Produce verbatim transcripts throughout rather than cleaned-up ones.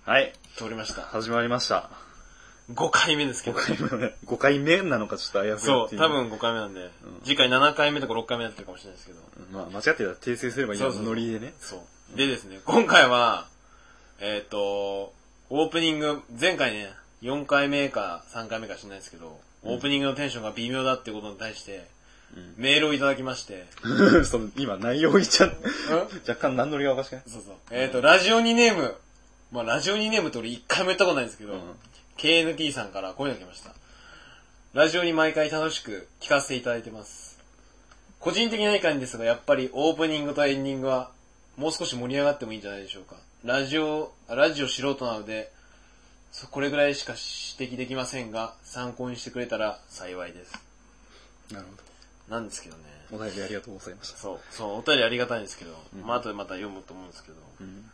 はい。 通りました。 始まりました。 ごかいめですけど。 ごかいめ、ごかいめなのかちょっと怪しい。 そう、多分ごかいめなんで、うん、次回ななかいめとかろっかいめだったかもしれないですけど。 うん、まあ間違ってたら訂正すればいいのノリでね。 そう。そうでですね、今回は、えっ、ー、と、オープニング、前回ね、よんかいめかさんかいめか知らないですけど、うん、オープニングのテンションが微妙だってことに対して、うん、メールをいただきまして。 その今内容言っちゃっ若干何乗りがおかしくない？ そうそう。えっ、ー、と、ラジオにネーム、まあラジオにネームって俺一回も言ったことないんですけど、うん、ケーエヌティー さんからこういうのが来ました。ラジオに毎回楽しく聞かせていただいてます。個人的な意見ですが、やっぱりオープニングとエンディングはもう少し盛り上がってもいいんじゃないでしょうか。ラジオ、ラジオ素人なので、これぐらいしか指摘できませんが、参考にしてくれたら幸いです。 なるほど。 なんですけどね。 お便りありがとうございました。 そう、そう、お便りありがたいんですけど、うん、まあ後でまた読むと思うんですけど。うんうん、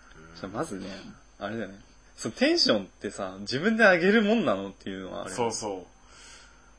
まずね、あれだよね。そのテンションってさ、自分で上げるもんなのっていうのはあれ。 そうそう。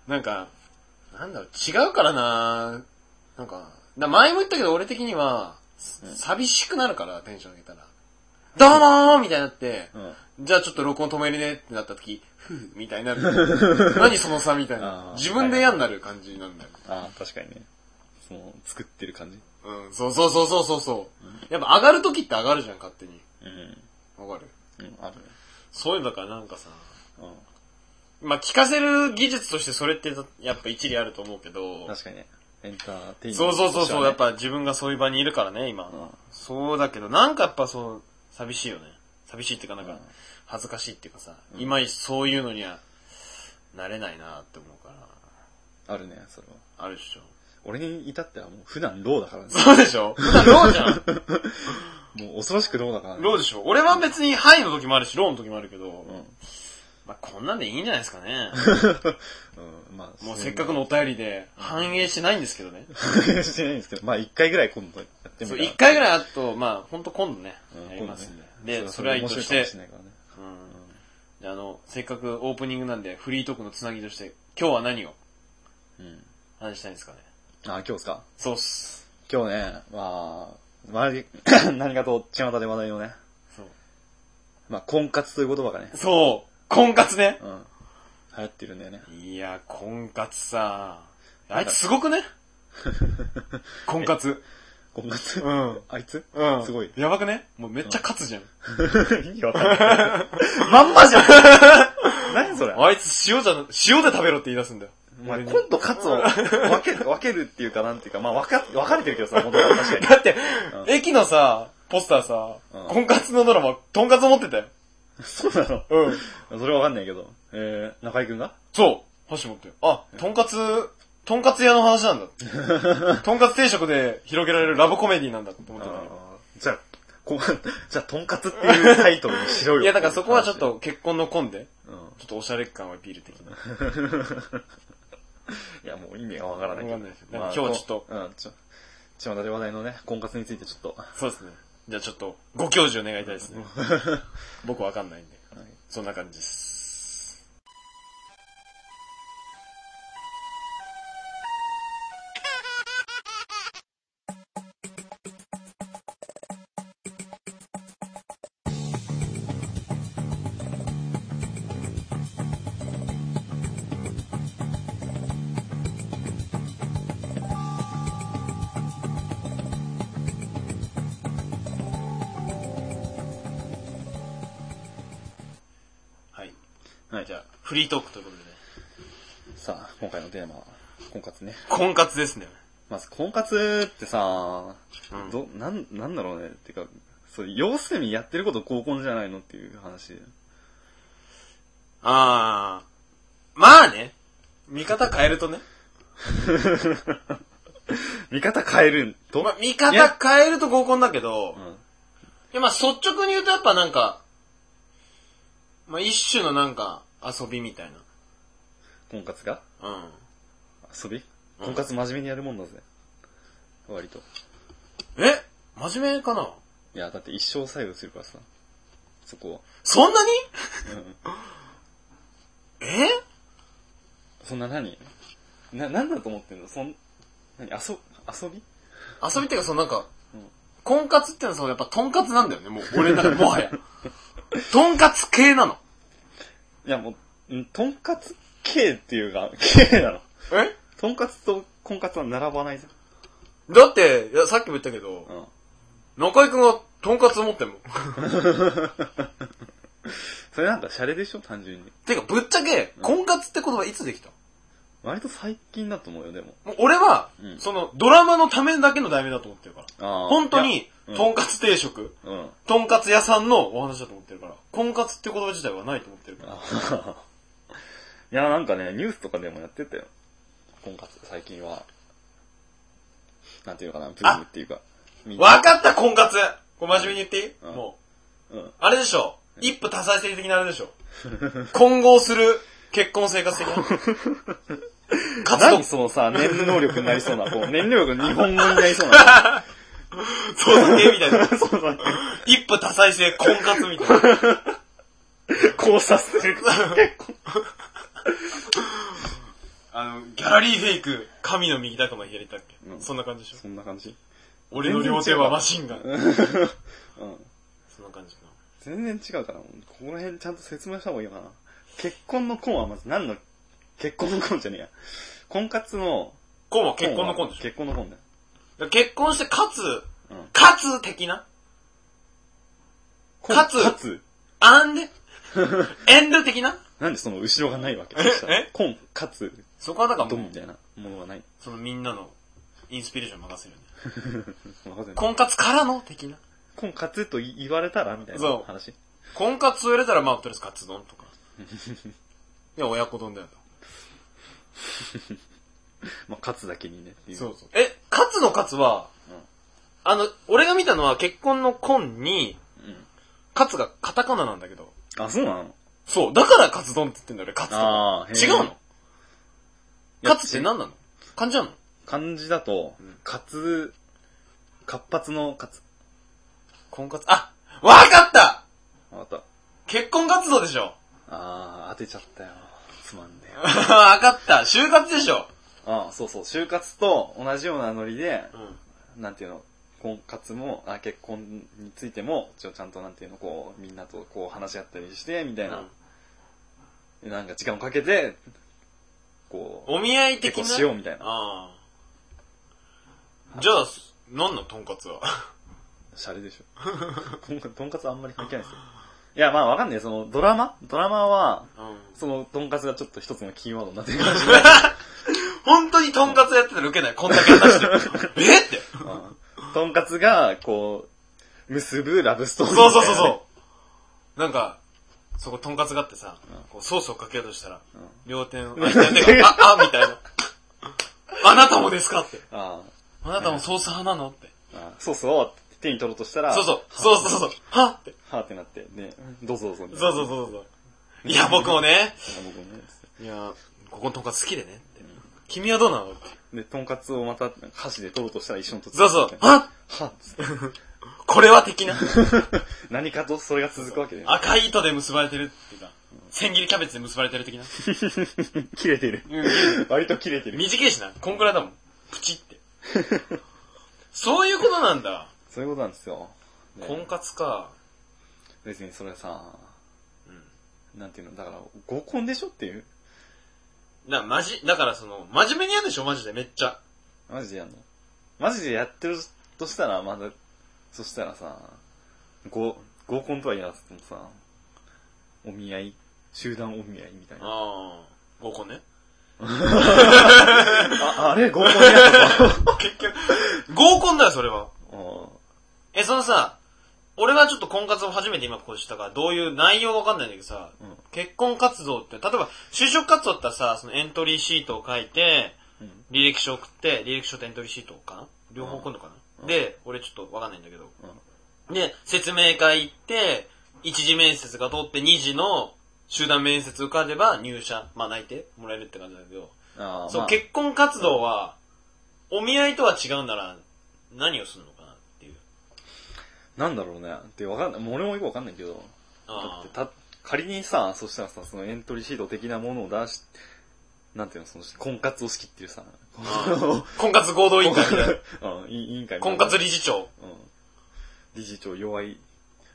なんか、なんだろう、違うからななんか、だ前も言ったけど俺的には、うん、寂しくなるからテンション上げたら。どうもーみたいになって、うん、じゃあちょっと録音止めるねってなった時、ふぅみたいになる。何その差みたいな。自分で嫌になる感じなんだよ。 ああ、確かにね。その、作ってる感じ。 うん、そうそうそうそうそうそう、うん。やっぱ上がる時って上がるじゃん、勝手に。うん。わかる？ うん、あるね。 そういうのだからなんかさ、うん、まあ聞かせる技術としてそれってやっぱ一理あると思うけど。 確かにね。エンターテインメント、ね。 そうそうそうそう、やっぱ自分がそういう場にいるからね、今。うん、そうだけど、なんかやっぱそう、寂しいよね。寂しいっていうかなんか、恥ずかしいっていうかさ、うん、今そういうのには、なれないなって思うから。 あるね、それは。 あるでしょ。 俺に至ってはもう普段ローだからね。 そうでしょ？普段ローじゃん。 もう恐ろしくローだからね。 ローでしょ？俺は別にハイの時もあるし、ローの時もあるけど、うん、まあこんなんでいいんじゃないですかね。うん、まあ、もうせっかくのお便りで反映してないんですけどね。 反映してないんですけど、まあ一回ぐらい今度やってみたら。 そう、一回ぐらいあと、まあほんと今度ね、うん、やりますんで。ね、で、それはいいとして、ね、うん。じゃあ、あの、せっかくオープニングなんでフリートークのつなぎとして、今日は何を、うん、話したいんですかね。 あ、今日ですか？ そうっす。 今日ね、まあ、まり、何かと巷で話題のね。そう。まあ、婚活という言葉がね。 そう。婚活ね。 うん。流行ってるんだよね。 いや、婚活さ。あいつすごくね？婚活。 婚活？ うん。 あいつ？ うん。 すごい。 やばくね？もうめっちゃ勝つじゃん。 意味わかんない。まんまじゃん。何それ？ あいつ塩じゃ、塩で食べろって言い出すんだよ。 まあ、今度カツを分ける、分けるっていうかなんていうか、まあ分か、分かれてるけどさ、元々確かに。 だって、うん、駅のさ、ポスターさ、うん、婚活のドラマ、とんかつ持ってたよ。 そうなの？うん。それは分かんないけど。えー、中井くんが？ そう。箸持ってる。あ、とんかつ、とんかつ屋の話なんだ。とんかつ定食で広げられるラブコメディなんだって思ってたけど。 じゃあ、こじゃあ、とんかつっていうタイトルにしろよ。 いや、だからそこはちょっと結婚の婚で、うん、ちょっとおしゃれ感をアピール的な。 いや、もう意味がわからないけど。 わかんないですよ。今日はちょっと、 うん、ちょ、巷で話題のね、婚活についてちょっと。 そうですね。じゃあちょっと、ご教授お願いたいですね。僕わかんないんで、はい。そんな感じです。はい。じゃあ、フリートークということでね。 さあ、今回のテーマは、婚活ね。 婚活ですね。 まず、婚活ってさ、うん、ど、なん、なんだろうね。ってか、そう、要するにやってること合コンじゃないのっていう話。 あー。まあね。見方変えるとね。 見方変えると、 まあ、見方変えると合コンだけど、うん、いや、まあ、率直に言うとやっぱなんか、まあ、一種のなんか、遊びみたいな。 婚活が？ うん。 遊び？婚活真面目にやるもんだぜ。割と。 え？真面目かな？ いや、だって一生左右するからさ。そこは。 そんなに？うん。え？ そんな何？な、なんだと思ってんの？そん、何？遊、遊び？ 遊びっていうか、そのなんか、うん、婚活ってのはさ、やっぱトンカツなんだよね、もう。俺の中でもはや。 とんかつ系なの？ いやもう、んとんかつ系っていうか、系なの。 えとんかつと婚活は並ばないじだって、いや、さっきも言ったけど、 ゃん。うん。 中井くんがとんかつ持ってんもん。 それなんかシャレでしょ単純に。 てか、ぶっちゃけ、婚活って言葉いつできた？ 割と最近だと思うよ、でも。 もう俺は、 うんその、ドラマのためだけの題名だと思ってるから。 あー本当にいや、 とんかつ定食、 うん。うん。 とんかつ屋さんのお話だと思ってるから、婚活って言葉自体はないと思ってるから。 あいや、なんかね、ニュースとかでもやってたよ。婚活、最近は。なんていうのかな、ブームっていうか。みんなわかった、婚活。これ真面目に言っていい、 うんもうん。 う。あれでしょ。一夫多妻制的なあれでしょ。混合する結婚生活的な。活動何。そのさ、念能力になりそうな、こう、念能力日本語になりそうな。 そうだね、みたいな。 そうだね。 一夫多妻制婚活みたいな。 交差する。結構。 あの、ギャラリーフェイク、神の右だかま左だっけ、 うんそんな感じでしょ。 そんな感じ。 俺の両手はマシンガン。 うん。 そんな感じかな。 全然違うから、ここら辺ちゃんと説明した方がいいかな。結婚の婚はまず何の、結婚の婚じゃねえや。婚活の、 婚は結婚の婚でしょ。 結婚の婚だよ。 だから結婚して、かつ、 うん。 かつ的なかつかつあんでエンド的ななんでその後ろがないわけ？ ええ婚、かつ、 そこはだからもうドンみ、たいなものがない。 そのみんなのインスピレーション任せるよね。 わかんない婚活からの的な。 婚活と言われたらみたいなそう話。 婚活を入れたらまあとりあえずカツ丼とか。いや、親子丼だよと。 まあ、カツだけにねっていう。 そうそう。え、カツのカツは、 うんあの、俺が見たのは結婚の婚に、 うん。 カツがカタカナなんだけど。 あ、そうなの？ そう。だからカツ丼って言ってんだよ、俺、カツと。 あーへー違うの？カツって何なの？漢字なの？ 漢字だとうん、 カツ、活発のカツ。 婚活、あわかったわかった。 結婚活動でしょ。 あー、当てちゃったよ。つまんねえよ。 わかった。就活でしょ。 あそうそう。就活と同じようなノリで、 うん。 なんていうの、婚活も、あ結婚についても、ちょちゃんとなんていうの、こう、みんなとこう話し合ったりして、みたいな。なんか時間をかけて、こう、 お見合い的な。 結婚しようみたいな。 ああ。じゃあ、何のとんかつはシャレでしょ。とんかつあんまり関係ないですよ。いや、まあわかんない。その、ドラマドラマは、 うん。 その、とんかつがちょっと一つのキーワードになってるかもしれない。 本当にとんかつやってたらウケない。こんだけ話してる。えって。 うんとんかつが、こう、結ぶラブストーリーそうみたいなね。 そうそうそう。なんか、そことんかつがあってさ、こうソースをかけようとしたら、両手を、相手が、あ、あ、みたいな。あなたもですかって。 ああなたもソース派なのって。 あソースを手に取ろうとしたら、 そうそう。そうそうそう。はって。 はーってなって、ね、どうぞどうぞ。 そうそうそうそう。いや、僕もね。 僕もねいや、ここのとんかつ好きでねって。君はどうなのって。 で、とんかつをまた箸で取ろうとしたら一緒に取って。 そうそう。ははっつってこれは的な。 何かとそれが続くわけだよ。 赤い糸で結ばれてるっていうか、千切りキャベツで結ばれてる的な。 切れてる。割と切れてる。 短いしな。こんくらいだもん。プチって。そういうことなんだ。 そういうことなんですよ。ね婚活か。 別にそれさ、なんていうの、だから合コンでしょっていう。 な、まじ、だからその、真面目にやるでしょマジでめっちゃ。 マジでやんの？マジでやってるとしたら、まだ、そしたらさ、合、合コンとは言わずともさ、お見合い、集団お見合いみたいな。 ああ、合コンね。 あ、あれ合コンやった結局、合コンだよ、それは。 あえ、そのさ、俺はちょっと婚活を初めて今こうしたから、どういう内容がわかんないんだけどさ、 うん結婚活動って、例えば、就職活動だったらさ、そのエントリーシートを書いて、 うん履歴書送って、履歴書とエントリーシートかな両方送るのかな、 うんで、俺ちょっとわかんないんだけど。 うんで、説明会行って、一次面接が通って二次の集団面接受かれば入社、まあ内定もらえるって感じだけど、そう、 あまあ、 結婚活動は、お見合いとは違うなら、何をするのかなっていう。 なんだろうね。ってわかんない。もう俺もよくわかんないけど。だあってた、仮にさ、そしたらさ、そのエントリーシート的なものを出し、なんていうの、その、婚活を仕切ってるさ、 あ。婚活合同委員会みたいな。 うん委員会みたいな婚活理事長。 うん。理事長弱い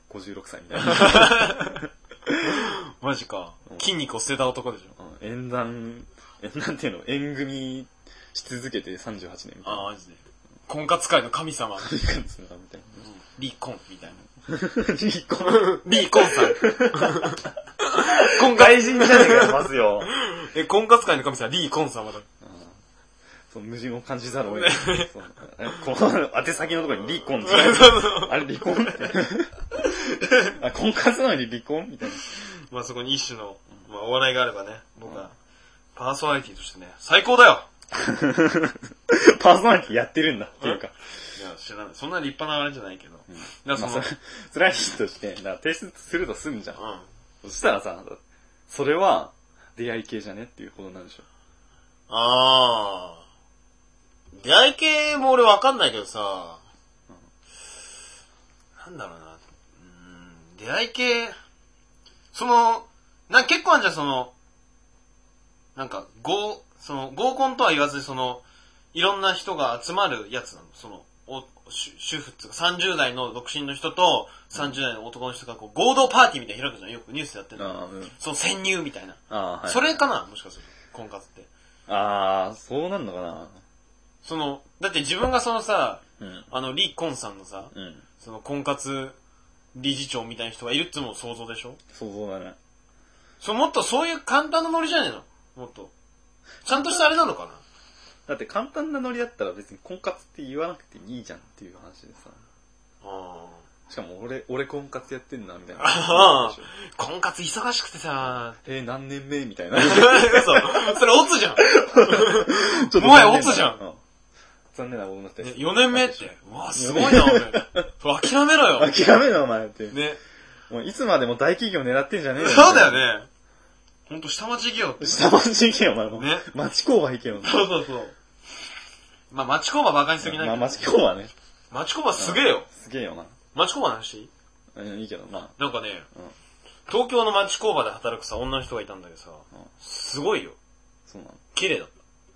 ごじゅうろくさいみたいな。 マジか。筋肉を捨てた男でしょ。 うん、縁談、え、なんていうの、縁組し続けてさんじゅうはちねんみたいな。 ああ、マジで。婚活界の神様。 神様みたいな。 離婚みたいな。 離婚離婚さん。 婚外人じゃねえかよ、まずよ。 え、婚活界の神様、離婚様だ。 そう、矛盾を感じざるを得ない。そうこの宛先のところに離婚って。あれ離婚って。あ、婚活なのに離婚みたいな。 まあそこに一種の、まあお笑いがあればね、僕は、パーソナリティとしてね、最高だよ。 パーソナリティやってるんだっていうか。 いや、知らない。そんな立派なあれじゃないけど。 うん、 だからその、 まあ、それはいいとして、だから提出すると済むじゃん。 うん。 そしたらさ、それは出会い系じゃねっていうことなんでしょ。 あー。出会い系も俺わかんないけどさ、うん、なんだろうな。うーん、出会い系、その、なんか結構あんじゃん、その、なんか、合、その、合コンとは言わずに、その、いろんな人が集まるやつなの。その、お、主婦っていうかさんじゅう代の独身の人とさんじゅう代の男の人がこう合同パーティーみたいな開くじゃん。よくニュースでやってるの。うん、その潜入みたいな。 あ、はい、 それかなもしかすると。婚活って。 ああ、そうなんのかな。 その、だって自分がそのさ、 うん、 あの、リ・コンさんのさ、うん、その婚活理事長みたいな人がいるっつうのも想像でしょ？ 想像だね。 そう、もっとそういう簡単なノリじゃねえの？もっと。ちゃんとしたあれなのかな？ だって簡単なノリだったら別に婚活って言わなくていいじゃんっていう話でさ。 あしかも俺、俺婚活やってんな、みたいな。 ああ。婚活忙しくてさ。 えー、何年目みたいな。 嘘。それオツじゃん。ちょっともはやオツじゃん。うん、 残念なことになって。 ね、よねんめって。うわ、すごいな、俺。諦めろよ。 諦めろ、お前って。 ね。 もういつまでも大企業狙ってんじゃねえよ。 そうだよね。ほんと下町企業って。 下町行けよ、お前も。 ね。 町工場行けよ。 そうそうそう。まあ、町工場バカにしすぎないけど。 まあ、町工場ね。 町工場すげえよ。 すげえよな。 町工場の話？ うん、いいけどな。 なんかね、うん、東京の町工場で働くさ、女の人がいたんだけどさ、うん、すごいよ。 そうなの？ 綺麗だった。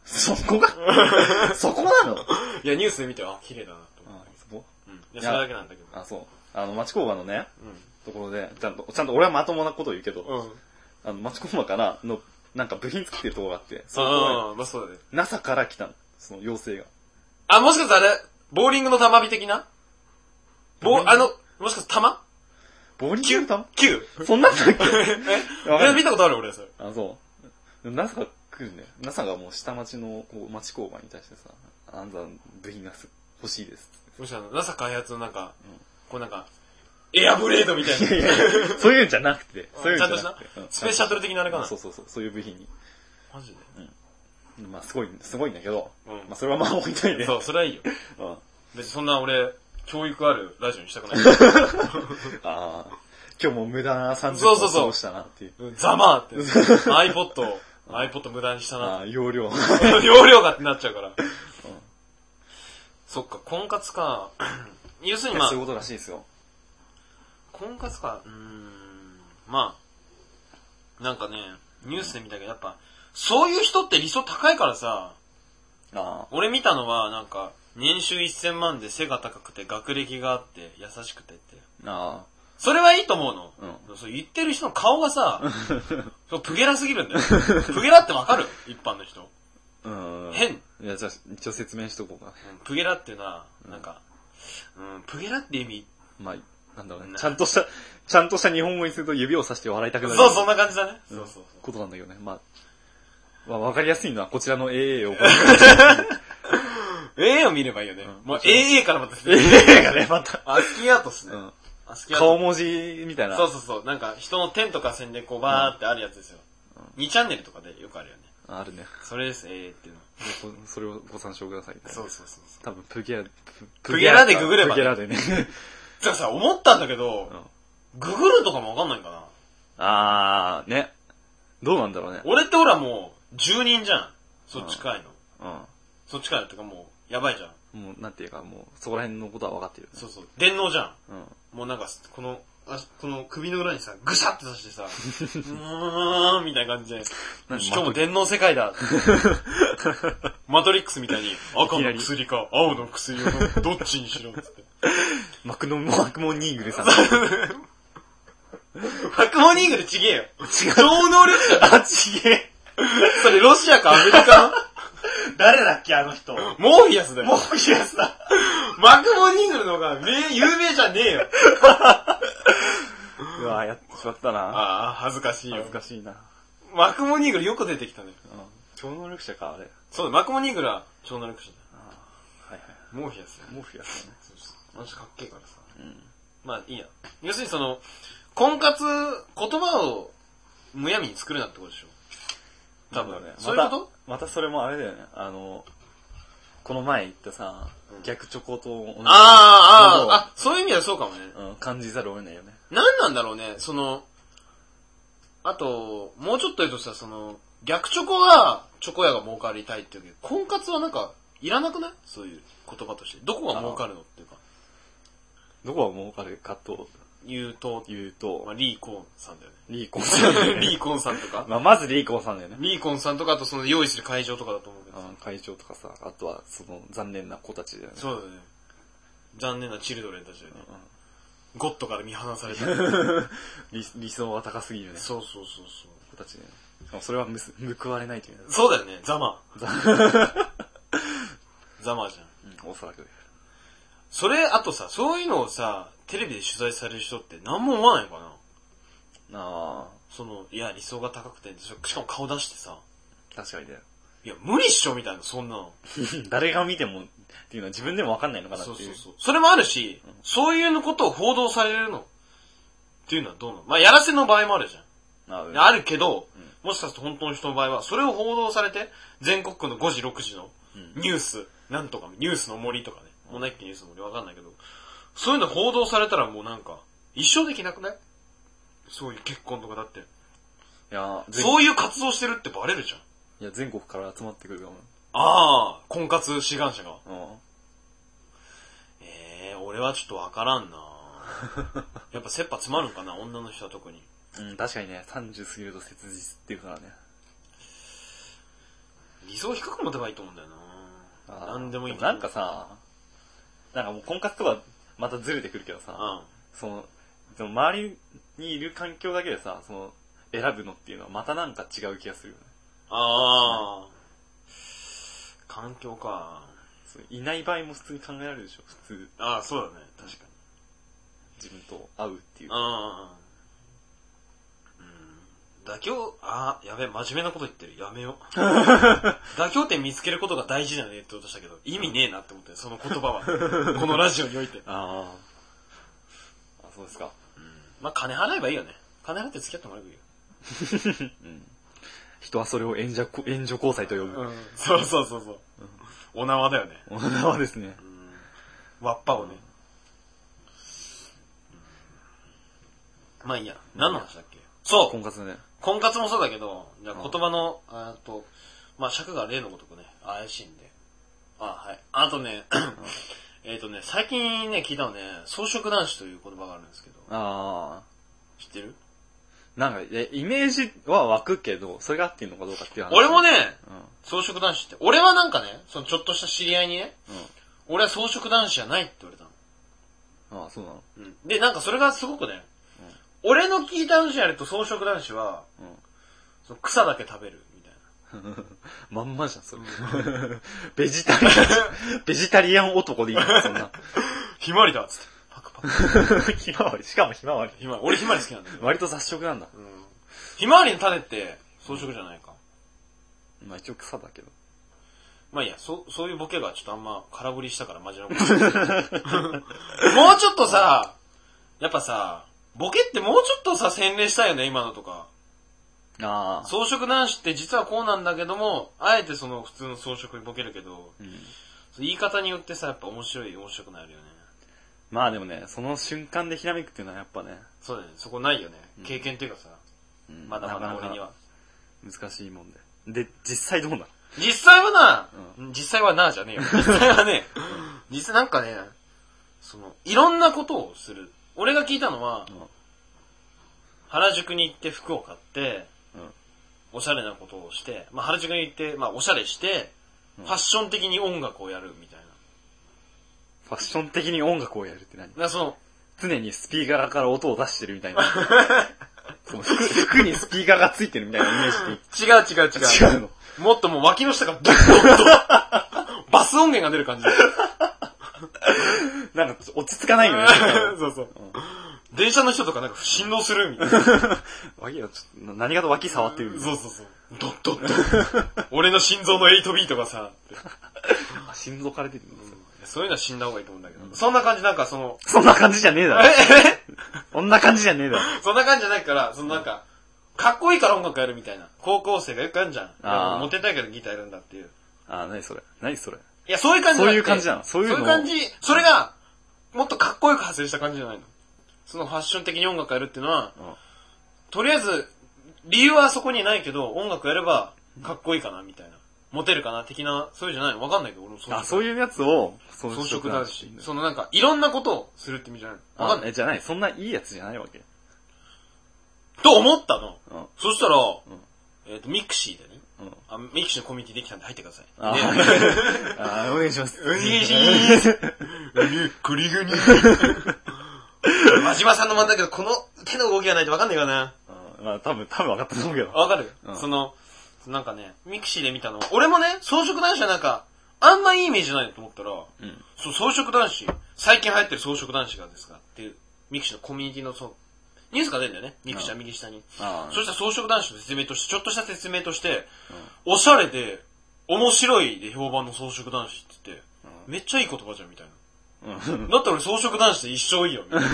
そこがそこなの？ いや、ニュースで見て、あ、綺麗だなと思って。 あ、そこ？ うん。いや、それだけなんだけど。 あ、そう。あの、町工場のね、うん、ところで、ちゃんと、ちゃんと俺はまともなことを言うけど、うん、あの、町工場からの、なんか部品作ってるところがあって、 そああ、まあそうだね。 NASA から来たの、その要請が。 あ、もしかしてあれ、ボーリングの玉火的な？ボー、あの、もしかして玉？ ボーリングの玉？ きゅう？ そんなんだっけ？ え見たことある俺、それ。 あ、そう。NASA が来るんだよ。NASA がもう下町のこう町工場に対してさ、あんた部品が欲しいです。 もしあの、NASA 開発のなんか、うん、こうなんか、エアブレードみたいな。 いやいやそういうんじゃなくて。そういうんじゃなくて。 ちゃんとした、うん、スペースシャトル的なあれかな。 そうそうそう、そういう部品に。 マジで？ うん。まあすごい、すごいんだけど、 うん、 まあそれはまあ置いといて。 そう、それはいいよ。うん。別にそんな俺、教育あるラジオにしたくない。 ああ。今日も無駄なさんじゅっぷん過ごしたなっていう。 そうそうそうざまーって。iPod、iPod 無駄にしたな。 ああ、容量。 容量がってなっちゃうから。うん、そっか、婚活か。要するにまあ。 そういうことらしいですよ。 婚活か。うーん。まあ。なんかね、ニュースで見たけど、やっぱ、そういう人って理想高いからさ。 ああ。 俺見たのは、なんか、年収せんまんで背が高くて学歴があって優しくてって。 ああ。 それはいいと思うの。 うん。 そう言ってる人の顔がさ、そうプゲラすぎるんだよ。プゲラってわかる？一般の人。 うん。 変。 いや、じゃあ、一応説明しとこうか。 うん、プゲラっていうのは、なんか、うん、プゲラって意味。 まあ、なんだろうね。ちゃんとした、ちゃんとした日本語にすると指をさして笑いたくなる。 そう、そんな感じだね。 うん、 そうそうそう。 ことなんだけどね。まあ、まあ、わかりやすいのはこちらの エーエー を。 エーエー を見ればいいよね。うん、もう エーエー からまた。 エーエー がね、また。 アスキーアートっすね。うん、アスキーアート。 顔文字みたいな。 そうそうそう。なんか人の点とか線でこうバーってあるやつですよ。うん、にチャンネルとかでよくあるよね。 あるね。 それです、エーエー っていうの。 それをご参照ください、ね。 そうそうそう。 多分プゲラ、 プゲラでググれば、 ね。プゲラでね。 じゃあさ、思ったんだけど、うん、ググるとかもわかんないかな。 あー、ね。どうなんだろうね。 俺ってほらもう、住人じゃん。そっちかいの。 うん。 そっちかいのってかもう、やばいじゃん。 もう、なんていうか、もう、そこら辺のことは分かってる、ね。 そうそう。電脳じゃん。 うん。 もうなんか、この、 あこの首の裏にさ、ぐしゃって刺してさ、うーんみたいな感じで、今日も電脳世界だ。マトリックスみたいに、赤の薬か青の薬をどっちにしろっつって。 マクノン、マクモンニーグルさん。 マクモンニーグルちげえよ。違う。超能力者だ。 あ、ちげえ。 それロシアかアメリカの誰だっけ、あの人。 モーフィアスだよ。 モーフィアスだ。 マクモンニーグルの方が有名じゃねえよ。 うわ、やってしまったな。 ああ、恥ずかしいよ。 恥ずかしいな。 マクモンニーグルよく出てきたね。 うん、超能力者か、あれ。 そうだ、マクモンニーグルは超能力者だよ。 あはいはい。 モーフィアスだよ。 モーフィアスだね。 そうそう。マジかっけえからさ。 うん。 まあいいや。要するにその、婚活、言葉をむやみに作るなってことでしょ。多分ね。そういうこと、 またそれもあれだよね。あの、この前言ったさ、うん、逆チョコと同じ。 ああ、ああ、あ、そういう意味ではそうかもね。 うん、感じざるを得ないよね。 何なんだろうね、その、あと、もうちょっと言うとさ、その、逆チョコは、チョコ屋が儲かりたいっていうけど、婚活はなんか、いらなくない？そういう言葉として。どこが儲かるのっていうか。 どこが儲かるかと言うと、 言うと、 まあ、リーコンさんだよね。 リーコンさん。 リーコンさんとか。 まあ、まずリーコンさんだよね。 リーコンさんとか、あとその用意する会場とかだと思うけど。 会場とかさ、あとはその残念な子たちだよね。 そうだね。残念なチルドレンたちだよね。うん、ゴッドから見放された理。理想は高すぎるね。 そうそうそうそう。 子たちね。それはむす報われないという、ね。 そうだよね、ざま。ざまじゃん。うん、おそらく。 それ、あとさ、そういうのをさ、テレビで取材される人って何も思わないのかな？ああ。その、いや、理想が高くて、しかも顔出してさ。 確かにね。 いや、無理っしょみたいな、そんなの。 誰が見ても、っていうのは自分でもわかんないのかなっていう。 そうそうそう。それもあるし、うん、そういうのことを報道されるの。っていうのはどうなの？まあ、やらせの場合もあるじゃん。あ, うん、あるけど、うん、もしかすると本当の人の場合は、それを報道されて、全国区のごじ、ろくじのニュース、うん、なんとか、ニュースの森とかね。もうないっけニュースの森わかんないけど、そういうの報道されたらもうなんか、一生できなくない？そういう結婚とかだって。いや、そういう活動してるってバレるじゃん。 いや、全国から集まってくるかも。 ああ、婚活志願者が。うん、ええー、俺はちょっとわからんなやっぱ切羽詰まるんかな、女の人は特に。 うん、確かにね、さんじゅう過ぎると切実っていうからね。 理想低く持てばいいと思うんだよな。なんでもいい。 でもなんかさ、なんかもう婚活とかまたずれてくるけどさ、うん、その、でも周りにいる環境だけでさ、その、選ぶのっていうのはまたなんか違う気がするよね。ああ、 環境か。 いない場合も普通に考えられるでしょ、普通。 ああ、そうだね、確かに。 自分と会うっていう。 ああ。妥協、ああ、やべえ、真面目なこと言ってる。やめよう。妥協点見つけることが大事だねって言おうとしたけど、意味ねえなって思って、その言葉は。このラジオにおいて。ああ。あ、そうですか。 うん。まあ、金払えばいいよね。金払って付き合ってもらえばいいよ。 うん、人はそれを援助、援助交際と呼ぶ。 うん、そうそうそうそう。うん、お縄だよね。 お縄ですね。 うん、わっぱをね。うん、まあいいや。何の話だっけ？そう。 婚活ね。 婚活もそうだけど、じゃあ言葉の、あと、まあ尺が例のごとくね、怪しいんで。あ、はい。あとね、えっとね、最近ね、聞いたのね、草食男子という言葉があるんですけど。ああ。知ってる？ なんか、イメージは湧くけど、それが合ってんのかどうかっていう話。 俺もね、草食男子って、俺はなんかね、そのちょっとした知り合いにね、うん、俺は草食男子じゃないって言われたの。 ああ、そうなの？ うん。で、なんかそれがすごくね、俺の聞いた話にやると草食男子は、うん、その草だけ食べるみたいな。 まんまじゃん、それ。ベジタリアン、ベジタリアン男でいいのそんな。 ひまわりだっつって。パクパク。ひまわり、しかもひまわり。 ひまわり。俺ひまわり好きなんだよ。 割と雑食なんだ。うん。 ひまわりの種って草食じゃないか。 まあ一応草だけど。 まあいいや、そ、そういうボケがちょっとあんま空振りしたからマジなこと。もうちょっとさ、やっぱさ、ボケってもうちょっとさ、洗練したいよね、今のとか。ああ。草食男子って実はこうなんだけども、あえてその普通の草食にボケるけど、うん、言い方によってさ、やっぱ面白い、面白くなるよね。 まあでもね、その瞬間でひらめくっていうのはやっぱね。 そうだね、そこないよね。経験っていうかさ、うん、まだまだ俺には。 難しいもんで。で、実際どうなの？ 実際はな、うん、実際はなじゃねえよ。実際はね、実際なんかね、その、いろんなことをする。 俺が聞いたのは、うん、原宿に行って服を買って、うん、おしゃれなことをして、まあ、原宿に行って、まあ、おしゃれして、うん、ファッション的に音楽をやるみたいな。 ファッション的に音楽をやるって何？ だその常にスピーカーから音を出してるみたいな。その 服, 服にスピーカーがついてるみたいなイメージで。違う違う違う。違うの。もっともう脇の下からドッドッドバス音源が出る感じ。 なんか落ち着かないよね。 そうそう、うん。電車の人とかなんか振動するみたいな。 脇がちょっと何かと脇触ってる。 そうそうそう。ドッドッド。俺の心臓のエイトビートがさ。 心臓から出てるんですよ。 そういうのは死んだ方がいいと思うんだけど。うん、そんな感じなんかその。 そんな感じじゃねえだろ。そんな感じじゃねえだろ。 そんな感じじゃないから、そのなんか、かっこいいから音楽やるみたいな。高校生がよくやるじゃん。あモテたいからギターやるんだっていう。 ああ、何それ何それいや、そういう感じじゃなくて。 そういう感じなのそういうの。 そういう感じ。それが、もっとかっこよく発生した感じじゃないの。そのファッション的に音楽やるっていうのは、うん、とりあえず、理由はそこにないけど、音楽やれば、かっこいいかな、みたいな。モテるかな的な、そういうじゃないのわかんないけど、俺もそう。あ、そういうやつを、 装飾男子。そのなんか、いろんなことをするって意味じゃないのわかんない。 え、じゃない、そんないいやつじゃないわけ。 と思ったの。 うん、 そしたら、うん、えっ、ー、と、ミクシーでね、うん、あ。ミクシーのコミュニティできたんで入ってください。 あ、ね、あお願いします。 お願いします。クリグニ。真島さんの真んだけど、この手の動きがないとわかんないかな。 うん、まあ多分、多分分かったと思うけど。 わかる、うん、その、なんかね、ミクシーで見たの。俺もね、装飾男子はなんか、あんまいいイメージないと思ったら、うん、そう、装飾男子、最近流行ってる装飾男子がですかっていう、ミクシーのコミュニティの、そう、ニュースが出るんだよね。ミクシーは右下に。そしたら装飾男子の説明として、ちょっとした説明として、うん、おしゃれで、面白いで評判の装飾男子って言って、うん、めっちゃいい言葉じゃん、みたいな。うん、だったら俺装飾男子で一生いいよ、みたいな。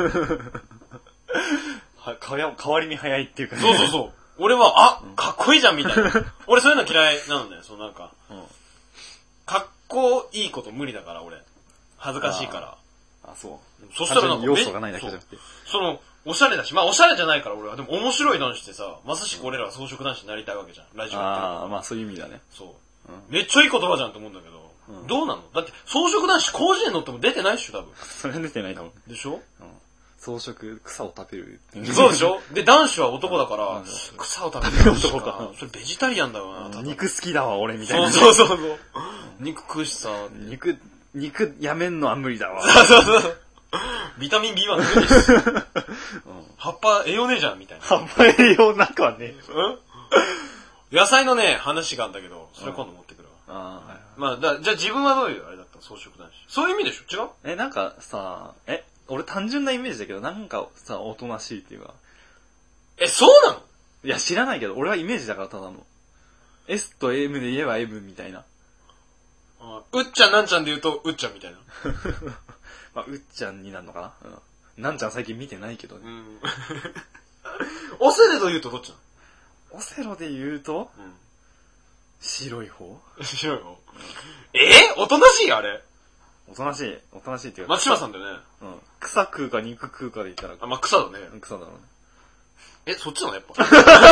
は、変わりに早いっていうか、ね、 そうそうそう。俺は、あ、かっこいいじゃんみたいな。俺そういうの嫌いなんだよ、そうなんか。うん、かっこいいこと無理だから、俺。恥ずかしいから。 あ、そう。 そしたらなんか、 要素がないだけじゃなくて。 その、おしゃれだし、まあおしゃれじゃないから俺は。でも面白い男子ってさ、まさしく俺らは装飾男子になりたいわけじゃん。ラジオって。 ああ、まあそういう意味だね。 そう。うん、めっちゃいい言葉じゃんと思うんだけど。うん、どうなのだって、装飾男子広辞苑乗っても出てないっしょ、多分。 それは出てない多分。 でしょ、うん装飾、草を食べる。 そうでしょで、男子は男だから、草を食べる男か。それベジタリアンだわな。 肉好きだわ、俺みたいな。 そうそうそうそう。肉食うしさ。 肉、肉やめんのは無理だわ。 そうそうそう。ビタミン ビーワン 無理です。葉っぱ栄養ねえじゃん、みたいな。 葉っぱ栄養なんかはね。 うん野菜のね、話があるんだけど、それ今度持ってくるわ。ああ、はい。まあ、だじゃあ自分はどういうあれだった装飾男子。そういう意味でしょ違うえ、なんかさ、え俺単純なイメージだけど、なんかさ、おとなしいっていうか。 え、そうなのいや、知らないけど、俺はイメージだからただの。S と M で言えば M みたいな。 あうっちゃんなんちゃんで言うと、うっちゃんみたいな。 まあ、うっちゃんになるのかな、うん、なんちゃん最近見てないけどね。うん、 オセロで言うとどっちなのオセロで言うと、うん、白い方白い方えー、おとなしいあれおとなしい。おとなしいっていうか。松島さんだよね。 うん。草食うか肉食うかで言ったら。 あ、まあ、草だね。 草だろうね。 え、そっちなのやっぱ。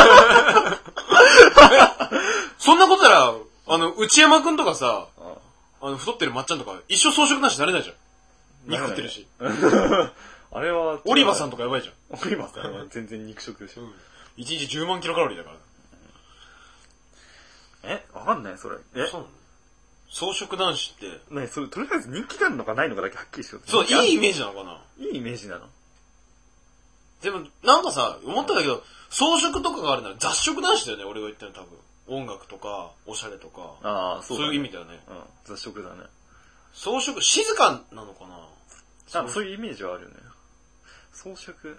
そんなことなら、あの、内山くんとかさ、あ, あの、太ってるまっちゃんとか、一生装飾なしなれないじゃん。肉食ってるし。 あれは、 オリバさんとかやばいじゃん。 オリバさんは全然肉食でしょ。うん。 いちにちじゅうまんキロカロリーだから。 えわかんないそれ。えそうなの装飾男子って。 ねそれ、とりあえず人気があるのかないのかだけはっきりしよう。 そう、いいイメージなのかないいイメージなのでも、なんかさ、思ったんだけど、装飾とかがあるなら雑食男子だよね、俺が言ったの多分。音楽とか、おしゃれとか。ああ、そうだ、ね。そういう意味だよね。 うん、雑食だね。 装飾、静かなのかなあ、そういうイメージはあるよね。装飾。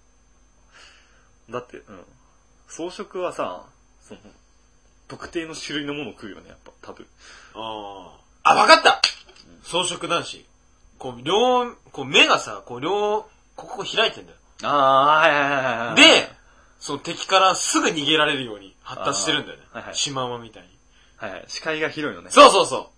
だって、うん。装飾はさ、その、特定の種類のものを食うよね、やっぱ、多分。 ああ。あ、わかった、うん、装飾男子。こう、両、こう、目がさ、こう、両、ここ開いてんだよ。 ああ、はいはいはいはい。 で、その敵からすぐ逃げられるように発達してるんだよね。はいはい。シマウマみたいに。 はいはい。視界が広いのね。 そうそうそう。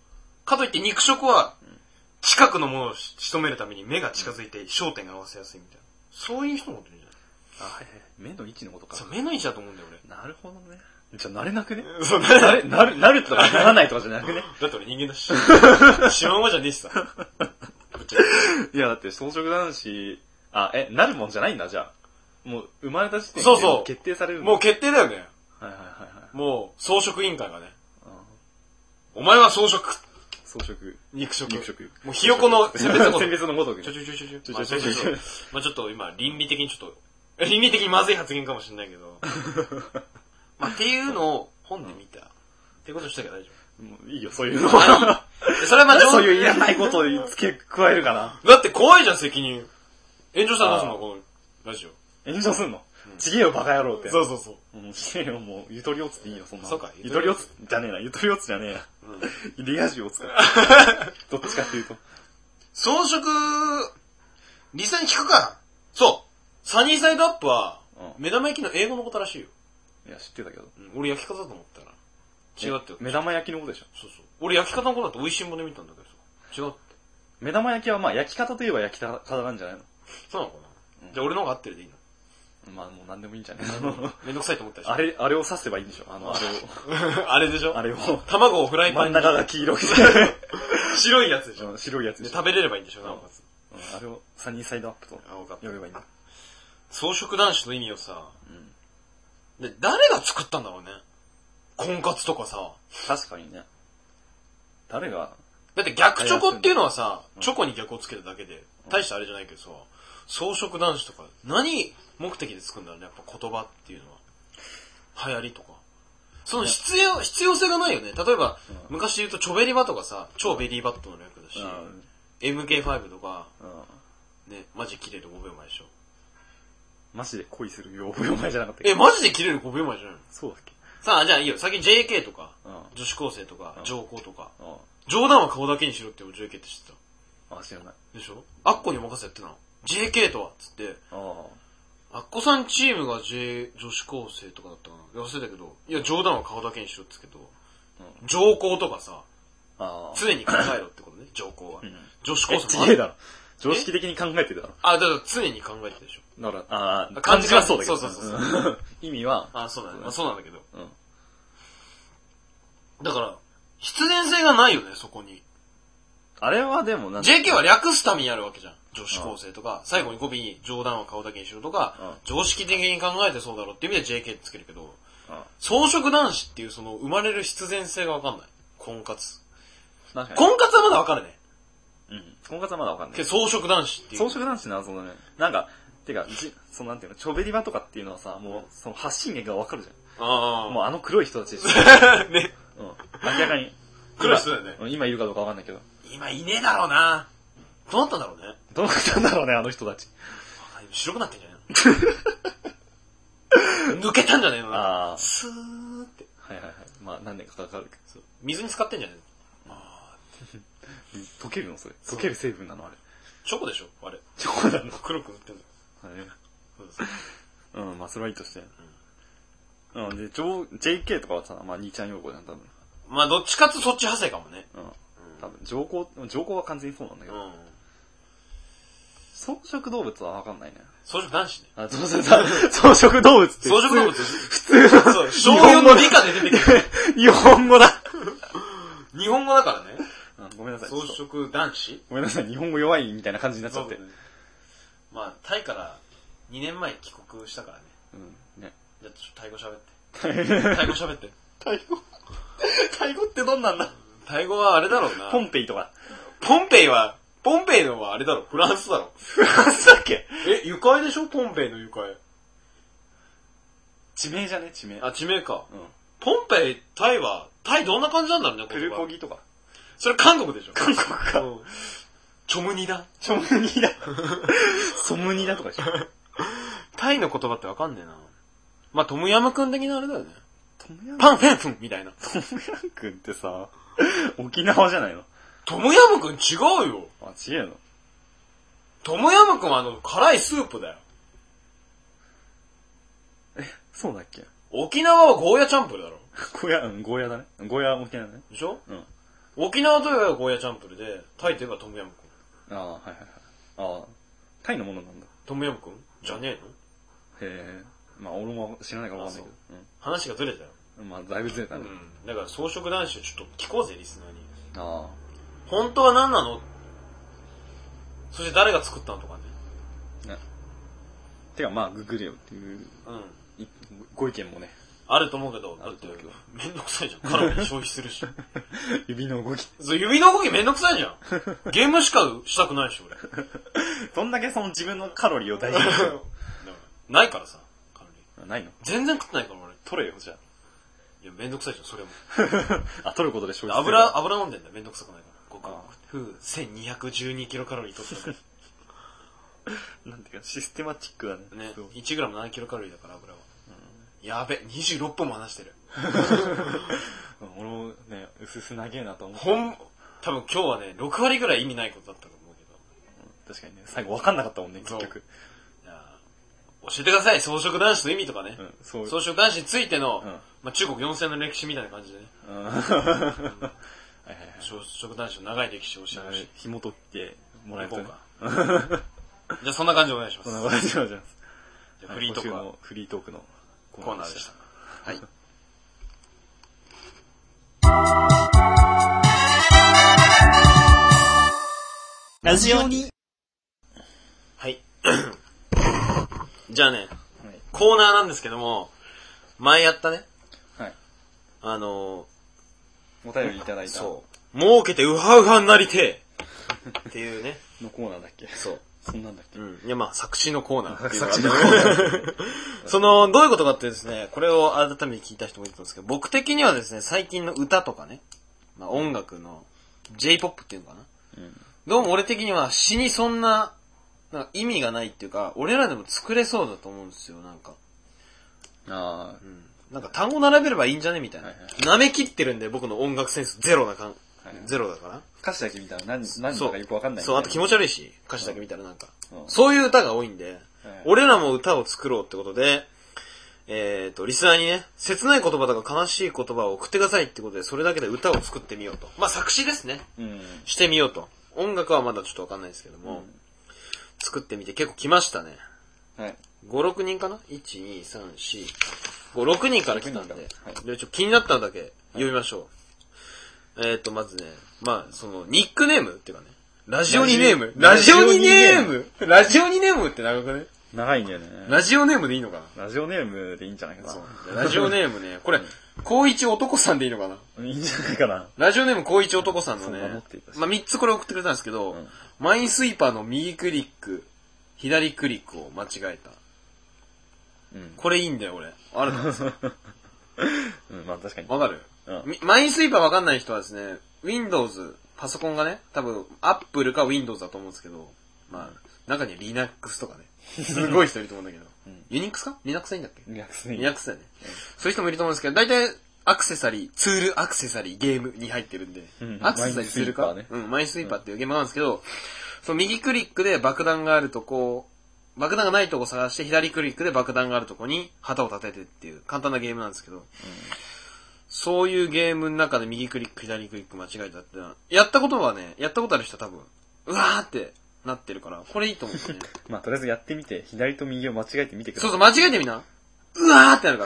かといって肉食は、近くのものを仕留めるために目が近づいて焦点が合わせやすいみたいな。そういう人もいるんじゃない？ あ、はいはい。目の位置のことか。 そう、目の位置だと思うんだよ、俺。 なるほどね。じゃあ、慣れなくねそう、 慣れ、なる、なる、なるとかならないとかじゃなくねだって俺人間だし。シマウマじゃねえしさ。 いや、だって装飾男子あ、え、なるもんじゃないんだ、じゃあ。もう、生まれた時点でそうそう決定されるもう決定だよね。 はいはいはいはい。 もう、装飾委員会がね。お前は装飾。 装飾。 肉食。 肉食。 もうひよこの選別のごとく。 選別のごとく。 ちょちょちょちょちょ。 ちょちょちょちょちょ。 まあちょっと今、倫理的にちょっと、倫理的にまずい発言かもしれないけど。まあっていうのを本で見た。ってことしたけど大丈夫。 もういいよ、そういうのは。 それはまあそういういらないことを付け加えるかな。 だって怖いじゃん、責任。炎上したらどうすんのこのラジオ。 炎上すんのちげえよ、バカ野郎って。 そうそうそう。 もうちげえよ、もう、ゆとりおつっていいよ、そんな。 そうか。 ゆとりおつじゃねえな、ゆとりおつじゃねえな。うん。リア充を使う。どっちかっていうと。 装飾、リサに聞くか。そう。サニーサイドアップは、目玉焼きの英語のことらしいよ。 いや、知ってたけど。 うん、俺焼き方だと思ったら。違って目玉焼きのことでしょ。 そうそう。俺焼き方のことだと美味しいもので見たんだけどさ。違って。 目玉焼きはまあ焼き方といえば焼き方なんじゃないの？ そうなのかな、うん、じゃあ俺の方が合ってるでいいの？ まあもう何でもいいんじゃねえの？ めんどくさいと思ったでしょ。 あれ、あれを刺せばいいんでしょ？あの、あれを。あれでしょ？ あれを。 卵をフライパンに。 真ん中が黄色くて。 白いやつでしょ？ 白いやつでしょ。 で食べれればいいんでしょ、なおかつ。 うん、あれをサニーサイドアップと呼べばいいんだ。 装飾男子の意味をさ、うん、で、誰が作ったんだろうね。婚活とかさ。 確かにね。誰がだって逆チョコっていうのはさ、チョコに逆をつけただけで、大したあれじゃないけどさ、装飾男子とか、何目的で作るんだろうね、やっぱ言葉っていうのは。流行りとか。その必要、必要性がないよね。例えば、うん、昔言うとチョベリバとかさ、超ベリーバットの略だし、うん、エムケーファイブ とか、うん、ね、マジ切れるごびょうまえでしょ。 マジで恋するごびょうまえじゃなかったっけ？え、マジで切れるごびょうまえじゃないの？ そうだっけ？ さあ、じゃあいいよ。先に ジェーケー とか、うん、女子高生とか、うん、上皇とか、うん、冗談は顔だけにしろって ジェーケー って知ってた？あ、知らない。 でしょ？アッコに任せやってたの。ジェーケー とはっつって、あアッコさんチームが J、女子高生とかだったかな。忘れたけど、いや、冗談は顔だけにしろって言うけど、うん、上皇とかさ、あ常に考えろってことね、上皇は。うん、女子高生も。え、違えだろ。常識的に考えてるだろ。 あ、だから常に考えてるでしょ。 だから、ああ、漢字はそうだけど。 そうそうそうそう。 意味は。 あ、そうだね。まあそうなんだけど。うん。だから、必然性がないよね、そこに。 あれはでもなんジェーケー は略すためにあるわけじゃん。女子高生とか、最後に語尾に冗談は顔だけにしろとか、常識的に考えてそうだろうっていう意味で ジェーケー ってつけるけど、装飾男子っていうその生まれる必然性がわかんない。婚活。婚活はまだわかるね。 うん。婚活はまだわかんない。 けど装飾男子っていう。 装飾男子な、そのね、なんか、てか、じ、そのなんていうの、チョベリバとかっていうのはさ、もう、その発信源がわかるじゃん。ああ。もうあの黒い人たちです。ね。うん。明らかに。 黒い人だよね。 今いるかどうかわかんないけど。 今いねえだろうな。どうなったんだろうね。 どうなったんだろうね、あの人たち。 白くなってんじゃないの？抜けたんじゃねえの？ああ。スーって。 はいはいはい。まあ何年かかかるけど。 水に浸かってんじゃねえの？ ああ。溶けるのそれ。溶ける成分なのあれ。 チョコでしょあれ。 チョコなの？ 黒く塗ってんの。はい。 そうです。うん、まあそれはいいとして。うん。うん、で、ジェーケー とかはさ、まあ兄ちゃん用語じゃん、多分。 まあどっちかってそっち派生かもね。うん。 多分、上皇、上皇は完全にそうなんだけど。うん。草食動物はわかんないね。 草食男子ね。 あ、そうそうそう。草食動物って。 草食動物普通の。 そう、小よんの理科で出てくる。 日本語だ。 日本語だからね。 ごめんなさい。 草食男子ごめんなさい、日本語弱いみたいな感じになっちゃって。 まあ、タイからにねんまえに帰国したからね。 うん。ね。 じゃあちょっとタイ語喋って。タイ語喋って。 タイ語タイ語ってどんなんだ？ タイ語はあれだろうな。 ポンペイとか。 ポンペイは、ポンペイのはあれだろ、フランスだろ。 フランスだっけ？ え、愉快でしょポンペイの愉快。 地名じゃね地名。 あ、地名か。うん。ポンペイ、タイは、タイどんな感じなんだろうね、 プルコギとか。 それ韓国でしょ韓国か。うん。 チョムニダ。 チョムニダ。ソムニダとかでしょ。 タイの言葉ってわかんねえな。まあ、トムヤムくん的なあれだよね。トムヤムパンフェンフンみたいな。 トムヤムくんってさ、沖縄じゃないの？ トムヤムくん違うよ。 あ、違うの？ トムヤムくんはあの、辛いスープだよ。 え、そうだっけ？ 沖縄はゴーヤチャンプルだろ。 ゴーヤ、うん、ゴーヤだね。ゴーヤ沖縄だね。 でしょ？うん。沖縄といえばゴーヤチャンプルで、タイといえばトムヤムくん。 ああ、はいはいはい。ああ、タイのものなんだ。 トムヤムくんじゃねえの？へえ。まあ俺も知らないからわかんないけど。 うん、話がずれたよ。 まあだいぶずれたね。 うん。だから草食男子をちょっと聞こうぜ、リスナーに。 ああ。 本当は何なの？そして誰が作ったのとかね。 ね。 てかまあググれよっていう、うん、ご意見もねあると思うけど、だってめんどくさいじゃん。カロリー消費するし。 指の動き。 そう、指の動きめんどくさいじゃん。ゲームしかしたくないし、俺。 どんだけその自分のカロリーを大事にするないからさ、カロリー。 ないの？ 全然食ってないから俺。 取れよ、じゃあ。 いや、めんどくさいじゃん、それも。 あ、取ることで消費する。油、油飲んでんだよ、めんどくさくないから。ごくごく。ふう、せんにひゃくじゅうにキロカロリー取ったから。 なんていうか、システマチックだね。 ね。いちグラムななキロカロリーだから、油は。やべ、にじゅうろっぷんも話してる。 俺もね、うすす長えなと思って。 ほん、多分今日はね、ろくわりぐらい意味ないことだったと思うけど。 うん、確かにね、最後分かんなかったもんね、結局。 いや教えてください、草食男子の意味とかね。うん、そう草食男子についての、うん、まあ、中国よんせんねんの歴史みたいな感じでね。うん、草食男子の長い歴史を教えてほしい。 紐解ってもらえるか。 じゃあそんな感じでお願いします。 そんな感じでお願いします。 じゃあフリートークの、 フリートークのコーナーでした。はい。 ラジオに。 はい。じゃあね、はい、コーナーなんですけども、前やったね。はい。あのー、お便りいただいた。 そう。儲けてウハウハになりてえっていうね。 のコーナーだっけ？ そう。 そんなんだっけ？ うん。いや、まあ、作詞のコーナーっていうのが作詞のコーナー。その、どういうことかってですね、これを改めて聞いた人もいると思うんですけど、僕的にはですね、最近の歌とかね、まあ、音楽の J-ポップ っていうのかな。うん。どうも俺的には詩にそんな、なんか意味がないっていうか、俺らでも作れそうだと思うんですよ、なんか。ああ。うん。なんか単語並べればいいんじゃねみたいな。はいはい、舐め切ってるんで、僕の音楽センスゼロな感、はいはい、ゼロだから。 歌詞だけ見たら何、何だかよくわかんない。 そう、あと気持ち悪いし、歌詞だけ見たらなんか。うん、そういう歌が多いんで、はい、俺らも歌を作ろうってことで、えっと、リスナーにね、切ない言葉とか悲しい言葉を送ってくださいってことで、それだけで歌を作ってみようと。まあ作詞ですね。うん、してみようと。音楽はまだちょっとわかんないですけども、うん、作ってみて結構来ましたね。はい。ご、ろくにんかな ?いち、に、さん、よん、ご、ろくにんから来たんで、はい、でちょっと気になったのだけ読みましょう。はい、えっと、まずね、まあ、その、ニックネームっていうかね、ラジオニネームラジオニネームラジオニネームって長くね長いんだよね。 ラジオネームでいいのかなラジオネームでいいんじゃないかな。 ラジオネームね、これ、高一男さんでいいのかないいんじゃないかな。 ラジオネーム高一男さんのね、まあ、みっつこれ送ってくれたんですけど、うん、マインスイーパーの右クリック、左クリックを間違えた。うん、これいいんだよ、俺。あるんですよ。 うん、まあ確かに。 わかる、うん、マインスイーパーわかんない人はですね、Windows、パソコンがね、多分、Apple か Windows だと思うんですけど、まあ、中には Linux とかね、すごい人いると思うんだけど、うん、Unix か Linux でいいんだっけ Linux でいい。 Linux だよね、うん。そういう人もいると思うんですけど、大体、アクセサリー、ツールアクセサリーゲームに入ってるんで、うん、アクセサリーするか、ね、うん、マインスイーパーっていうゲームなんですけど、うん、その右クリックで爆弾があるとこ、爆弾がないとこ探して、左クリックで爆弾があるとこに旗を立ててっていう簡単なゲームなんですけど、うん、そういうゲームの中で右クリック、左クリック間違えたってのは、やったことはね、やったことある人は多分、うわーってなってるから、これいいと思うんですね。 まあ、とりあえずやってみて、左と右を間違えてみてください。そうそう、間違えてみな。うわーってなるから。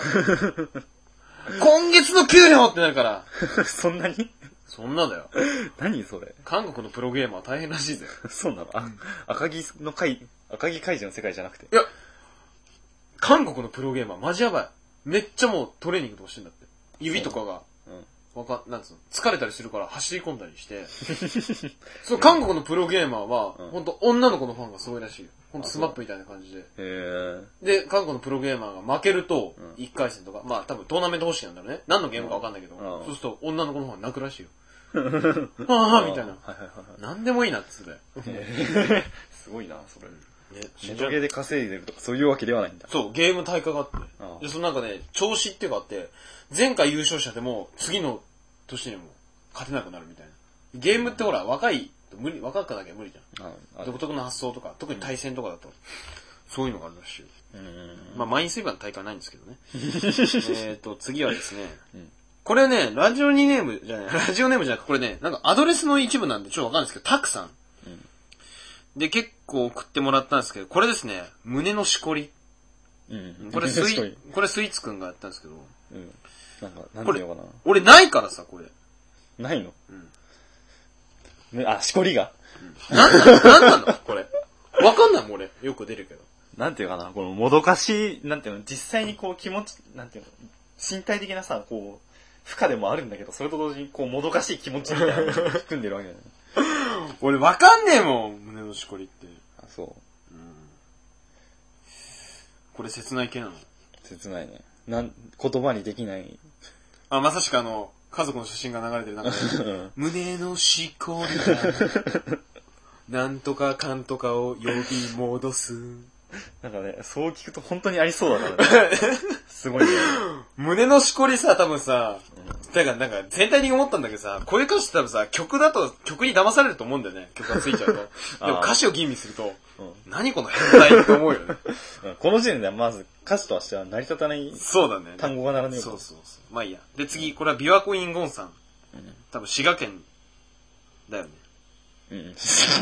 今月の給料ってなるから。 そんなにそんなだよ。 何それ韓国のプロゲーマーは大変らしいぜ。 そうなのあ、赤木の会、赤木会社の世界じゃなくて。 いや、韓国のプロゲーマーマジやばい。めっちゃもうトレーニングとかしてんだって。指とかが、うん、わか、なんつうの、疲れたりするから走り込んだりして。そう、韓国のプロゲーマーは、うん、ほんと女の子のファンがすごいらしいよ。ほんとスマップみたいな感じで。へで、韓国のプロゲーマーが負けると、いっかい戦とか、うん、まあ多分トーナメント方式なんだろうね。何のゲームかわかんないけど、うん、そうすると女の子のファン泣くらしいよ。はぁみたいな。なんでもいいなって言ってたよ。 すごいな、それ。ね、ネトゲで稼いでるとかそういうわけではないんだ。 そう、ゲーム大会があって。ああで、そのなんかね、調子っていうかあって、前回優勝者でも次の年にも勝てなくなるみたいな。ゲームってほら、若いと無理、若くなきゃ無理じゃん。ああ独特の発想とか、特に対戦とかだと、うん、そういうのがあるらしいよ。うんまあ、マインスイーパーの大会はないんですけどね。えっと、次はですね、うんこれね、ラジオニネームじゃない、ラジオネームじゃなくて、これね、なんかアドレスの一部なんでちょっとわかんないですけど、たくさん。うん、で、結構送ってもらったんですけど、これですね、胸のしこり。うん、これスイ、これスイーツくんがやったんですけど。うん。なんか、なんていうのかな。俺ないからさ、これ。 ないのうん。ね、あ、しこりが、 うん、なんなのなんなのこれ。わかんないもん俺。よく出るけど。 なんていうかな、このもどかしい、なんていうの、実際にこう気持ち、なんていうの、身体的なさ、こう、負荷でもあるんだけど、それと同時にこうもどかしい気持ちみたいなのを含んでるわけだよね。 俺わかんねえもん、胸のしこりって。 あ、そう。うん。 これ切ない系なの？ 切ないね。なん、言葉にできない。 あ、まさしくあの、家族の写真が流れてる中で、胸のしこりが、なんとかかんとかを呼び戻す。 なんかね、そう聞くと本当にありそうだからね。すごいね。 胸のしこりさ、多分さ、うん、だからなんか全体的に思ったんだけどさ、こういう歌詞って多分さ、曲だと、曲に騙されると思うんだよね。曲がついちゃうと。でも歌詞を吟味すると、うん、何この変態って思うよね。 この時点ではまず歌詞としては成り立たない。 そうだね。 単語が並んでる。 そうそうそう。まあいいや。で次、これは琵琶湖インゴンさん。うん、多分滋賀県だよね。うん。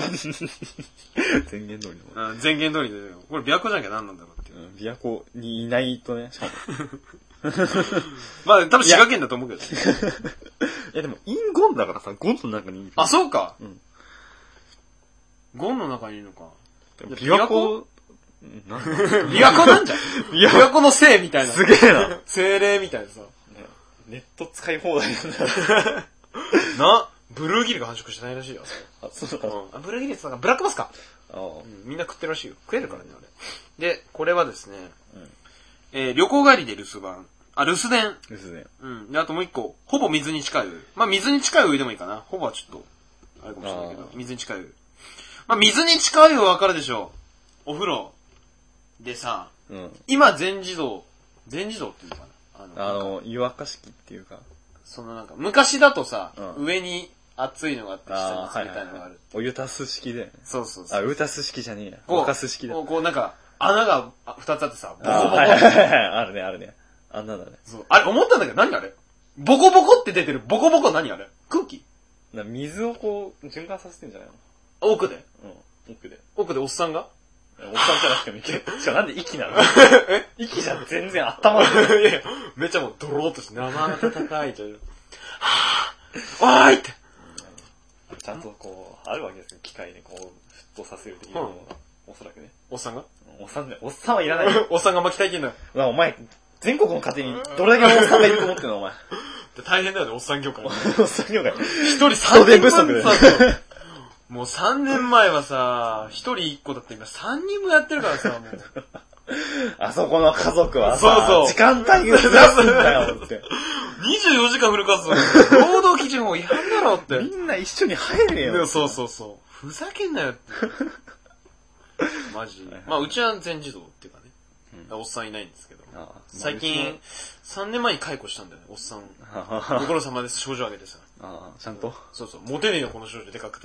前言通りの。うん、前言通りで。これ琵琶湖じゃなきゃ何なんだろうっていう。 うん、琵琶湖にいないとね、しかも。 まあ多分滋賀県だと思うけど。いやでも、インゴンだからさ、ゴンの中にいる。 あ、そうか。うん。ゴンの中にいるのか。 琵琶湖琵琶湖なんじゃん。琵琶湖の精みたいな。 すげえな。 精霊みたいなさ。 ネット使い放題なんだ。 な、ブルーギルが繁殖してないらしいよ。 あ、そうか。 うん。ブルーギルってなんかブラックバスか。ああ、うん。みんな食ってるらしいよ。食えるからね、あれ。で、これはですね、うん、えー、旅行帰りで留守番。あ、留守電。 留守電。 うん。で、あともう一個、ほぼ水に近い。まあ、水に近い上でもいいかな。ほぼはちょっと、あれかもしれないけど、水に近い。まあ、水に近いはわかるでしょう。お風呂。でさ、うん、今全自動、全自動っていうかな。 あの、あの湯沸かし器っていうか。 そのなんか、昔だとさ、うん、上に熱いのがあって、下に冷たいのがある。はいはいはい、 お湯足す式で。 そうそうそう。 あ、湯足す式じゃねえや。沸かす式だ。 こう、こうなんか、穴が二つあってさ、ボコボコ。はいはいはい、あるね、あるね。あんなだね。 そう。あれ、思ったんだけど、何あれボコボコって出てる、ボコボコ何あれ空気な水をこう、循環させてんじゃないの？ 奥でうん、奥で。 奥でおっさんがおっさんじゃなくてもいける。しかもなんで息なのえ息じゃ全然温まる。 いやいや、めっちゃもうドローっとして生温かいという。はぁ、わーいって。 ちゃんとこう、あるわけですよ。機械でこう、沸騰させるっていうのが、うん、おそらくね。 おっさんがおっさんね、おっさんはいらない。 おっさんが巻きたいてんだよ。 お前、全国の家庭にどれだけのおっさんがいると思ってんのお前。 大変だよね、おっさん業界。 おっさん業界。 一人三人分さ、もうさんねんまえはさ、一人一個だった今三人もやってるからさ、もう。 あそこの家族はさ、そうそう時間帯がずらすんだよって。 にじゅうよじかんフル活動。労働基準法違反だろって。 みんな一緒に入れよ。 そうそうそう。ふざけんなよって。マジ。まあうちは全自動っていうかね。うん、おっさんいないんですけど。ああ最近、さんねんまえに解雇したんだよね、おっさん。ご苦労様です、症状上げてさ。 ああ、ちゃんとそうそう。モテねえよ、この症状でかくて。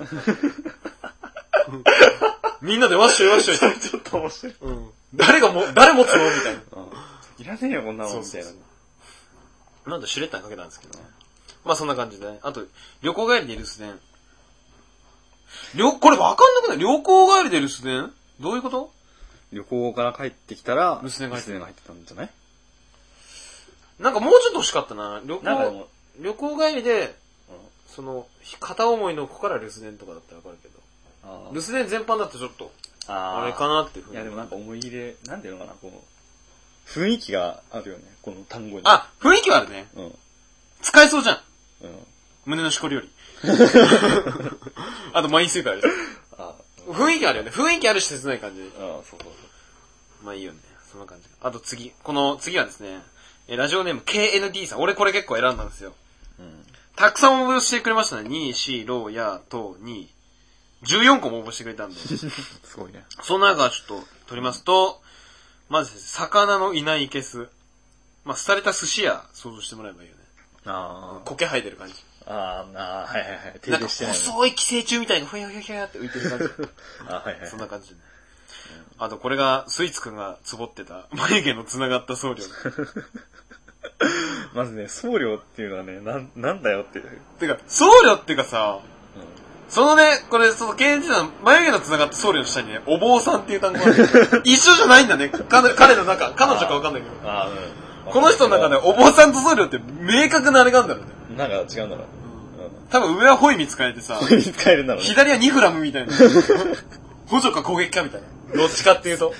みんなでワッショイワッショイって。 ちょっと面白い。 うん。誰がも、誰持つのみたいな。 いらねえよ、こんなもん。みたいな。 なんでシュレッダーかけたんですけどね。まあそんな感じでね。あと、旅行帰りで留守電。旅、これわかんなくない旅行帰りで留守電どういうこと？ 旅行から帰ってきたら、 留守電が入ってたんじゃない？ なんかもうちょっと欲しかったな。旅行、旅行帰りで、うん、その、片思いの子から留守電とかだったらわかるけど。留守電全般だってちょっと、あれかなっていうふうに。 いやでもなんか思い入れ、なんていうのかな、この、雰囲気があるよね、この単語に。 あ、雰囲気はあるね。うん。使えそうじゃん。うん。胸のしこりより。あとマインスイーパーです。あ雰囲気あるよね。雰囲気あるし切ない感じ。ああ、そうそうそう。まあいいよね。そんな感じ。あと次。この次はですね、えラジオネーム ケーエヌディー さん。俺これ結構選んだんですよ。うん。たくさん応募してくれましたね。に、し、ろ、や、と、に。じゅうよんこも応募してくれたんで。 すごいね。 その中ちょっと取りますと、まず、魚のいないいけす。まあ、廃れた寿司屋想像してもらえばいいよね。ああ。苔生えてる感じ。 ああ、はいはいはい。 手入れしてない。なんか細い寄生虫みたいなふやふやふやって浮いてる感じ。 あはいはい。 そんな感じでね。うん、あと、これが、スイーツくんがつぼってた、眉毛の繋がった僧侶。 まずね、僧侶っていうのはね、なん、なんだよっていう。 てか、僧侶っていうかさ、うん、そのね、これ、その、ケンジさん、眉毛の繋がった僧侶の下にね、お坊さんっていう単語がある。一緒じゃないんだね。彼の中、彼女かわかんないけど。あうん、この人の中で、お坊さんと僧侶って明確なあれがあるんだろうね。 なんか違うんだろう。 多分上はホイミ使えてさ、 ホイミ使えるんだろうね。 左はニフラムみたいな。補助か攻撃かみたいな。どっちかっていうと。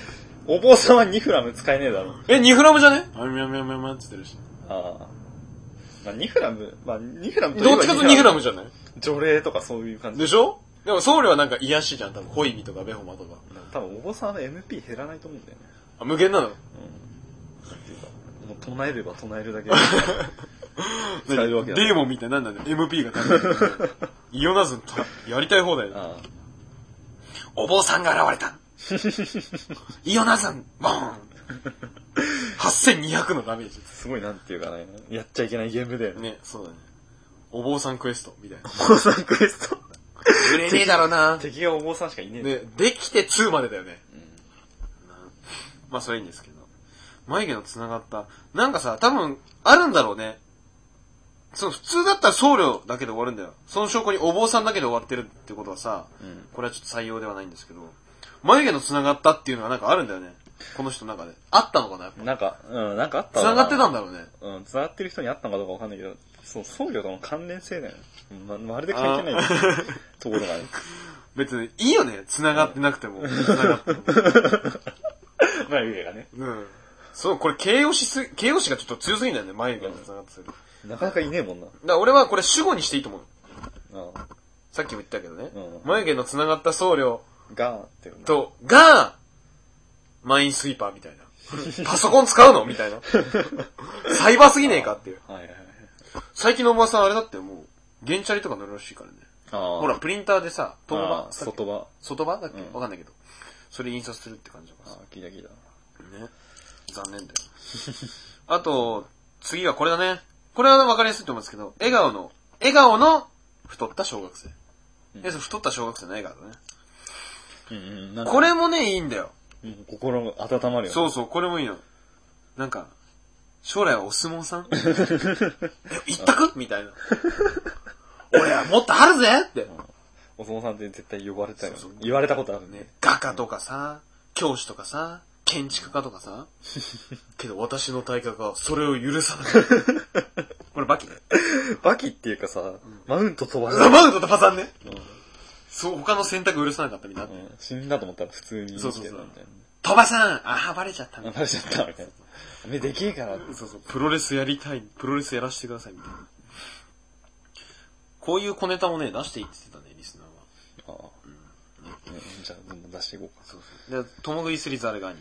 お坊さんはにフラム使えねえだろ。 え、にフラムじゃねあみゃみゃみゃみゃって言ってるし。 ああ。まあにフラム、まあにフラムとどっちかとにフラムじゃない除霊とかそういう感じ。 でしょでも僧侶はなんか癒しじゃん、多分。ホイミとかベホマとか。 多分お坊さんは エムピー 減らないと思うんだよね。 あ、無限なのうん。 なんていうか、もう唱えれば唱えるだけで使えるわけだ。 デーモンみたいなんなんだよ。エムピー が足りない。イオナズンとやりたい放題だ。ああお坊さんが現れた。イオナズン、ボーンはっせんにひゃくのダメージ。 すごいなんていうかね、やっちゃいけないゲームだよね。 ね、そうだね。お坊さんクエスト、みたいな。 お坊さんクエスト売れねえだろうな。 敵がお坊さんしかいねえ。 で、できてにまでだよね。うん、まあ、それいいんですけど。眉毛の繋がった。なんかさ、多分、あるんだろうね。そう、普通だったら僧侶だけで終わるんだよ。その証拠にお坊さんだけで終わってるってことはさ、うん、これはちょっと採用ではないんですけど、眉毛の繋がったっていうのがなんかあるんだよね。この人の中で。あったのかなやっぱ。 なんか、うん、なんかあったのかな。繋がってたんだろうね。 うん、繋がってる人にあったのかどうかわかんないけど、そう、僧侶との関連性だよね。ま、まるで関係ないところがね。 別に、いいよね。繋がってなくても。繋がっても。 眉毛がね。 うん。そう、これ形容詞す、形容詞がちょっと強すぎんだよね。眉毛が繋がってする。 なかなかいねえもんな。だから俺はこれ主語にしていいと思う。 ああさっきも言ったけどね。 うん、 眉毛の繋がった僧侶が、ってと、が、マインスイーパーみたいな。パソコン使うのみたいな。サイバーすぎねえかっていう。はいはいはい、最近のおばさんあれだってもう、原チャリとか乗るらしいからね。ほら、プリンターでさ、外場外場外場だっけ、うん、わかんないけど。それ印刷するって感じだから。 ああ、聞いた聞いた。 ね。残念だよ。あと、次はこれだね。これは分かりやすいと思うんですけど、笑顔の、笑顔の太った小学生。うん、太った小学生の笑顔だね。うんうん、これもね、いいんだよ。 うん、心が温まるよね。 そうそう、これもいいの。なんか、将来はお相撲さんえ、一択みたいな。俺はもっとあるぜって、うん。 お相撲さんって絶対呼ばれたよ、ね。そうそう言われたことあるね。 画家とかさ、教師とかさ、建築家とかさ。けど私の体格はそれを許さない。これバキね。 バキっていうかさ、うん、マウント飛ばした。マウント飛ばさんね。うん、そう、他の選択許さなかったみたいな、うん。 死んだと思ったら普通に。 そうそうそう。飛ばさんああ、バレちゃったみたいな。バレちゃったみたいな。目できえから。 そうそう。プロレスやりたい。プロレスやらせてくださいみたいな。こういう小ネタもね、出していいって言ってたね、リスナーは。ああ。うん。ね、 じゃあ、どんどん出していこうか。 そうそう。で、共食いすりザルガニ。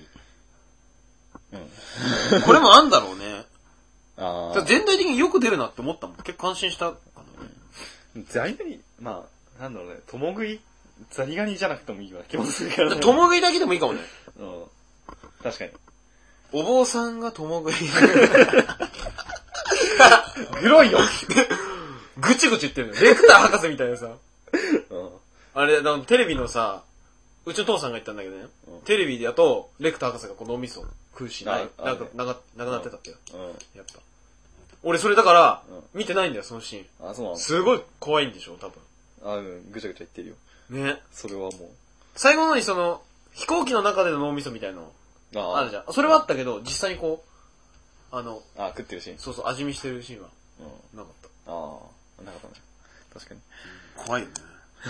うん。これもあんだろうね。ああ。全体的によく出るなって思ったもん。結構感心したかな。 うん。ザリガニ、まあ、なんだろうね、共食い、ザリガニじゃなくてもいいような気もするからね。 共食いだけでもいいかもね。 うん。確かに。 お坊さんが共食い。 グロいよ。 ぐちぐち言ってるの。レクター博士みたいなさ。うん、あれ、テレビのさ、うちの父さんが言ったんだけどね。うん、テレビだと、レクター博士がこの脳みそ食うしない。なんか、なくなってたっけ、うん、やっぱ。俺それだから、うん、見てないんだよ、そのシーン。あ、そうなの？すごい怖いんでしょ、多分。 あ、うん、ぐちゃぐちゃ言ってるよ。 ね。 それはもう。 最後のにその、飛行機の中での脳みそみたいなの。あるじゃん。それはあったけど、実際にこう、あの、 あ、食ってるシーン。 そうそう、味見してるシーンは、うん、なかった。 ああ、なかったね。確かに。 うん、怖いよね。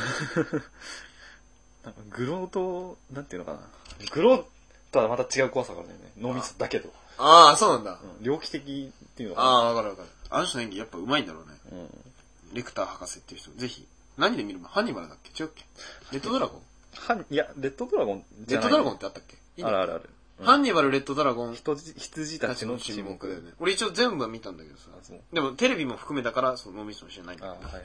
なんかグローと、なんていうのかな。グローとはまた違う怖さがあるんだよね。脳みそだけど。 ああ、そうなんだ。 うん、猟奇的っていうのかな。 ああ、わかるわかる。あの人の演技やっぱ上手いんだろうね。うん。レクター博士っていう人、ぜひ。何で見るの？ハンニバルだっけ？違うっけ？レッドドラゴン？ ハン、いや、レッドドラゴンじゃない。レッドドラゴンってあったっけ？ いいね、あるあるある。 うん、ハンニバル、レッドドラゴン。 羊、羊たちの沈黙だよね。 俺一応全部は見たんだけどさ。でもテレビも含めたから、その脳みそも知らないんだけど。あ、はい。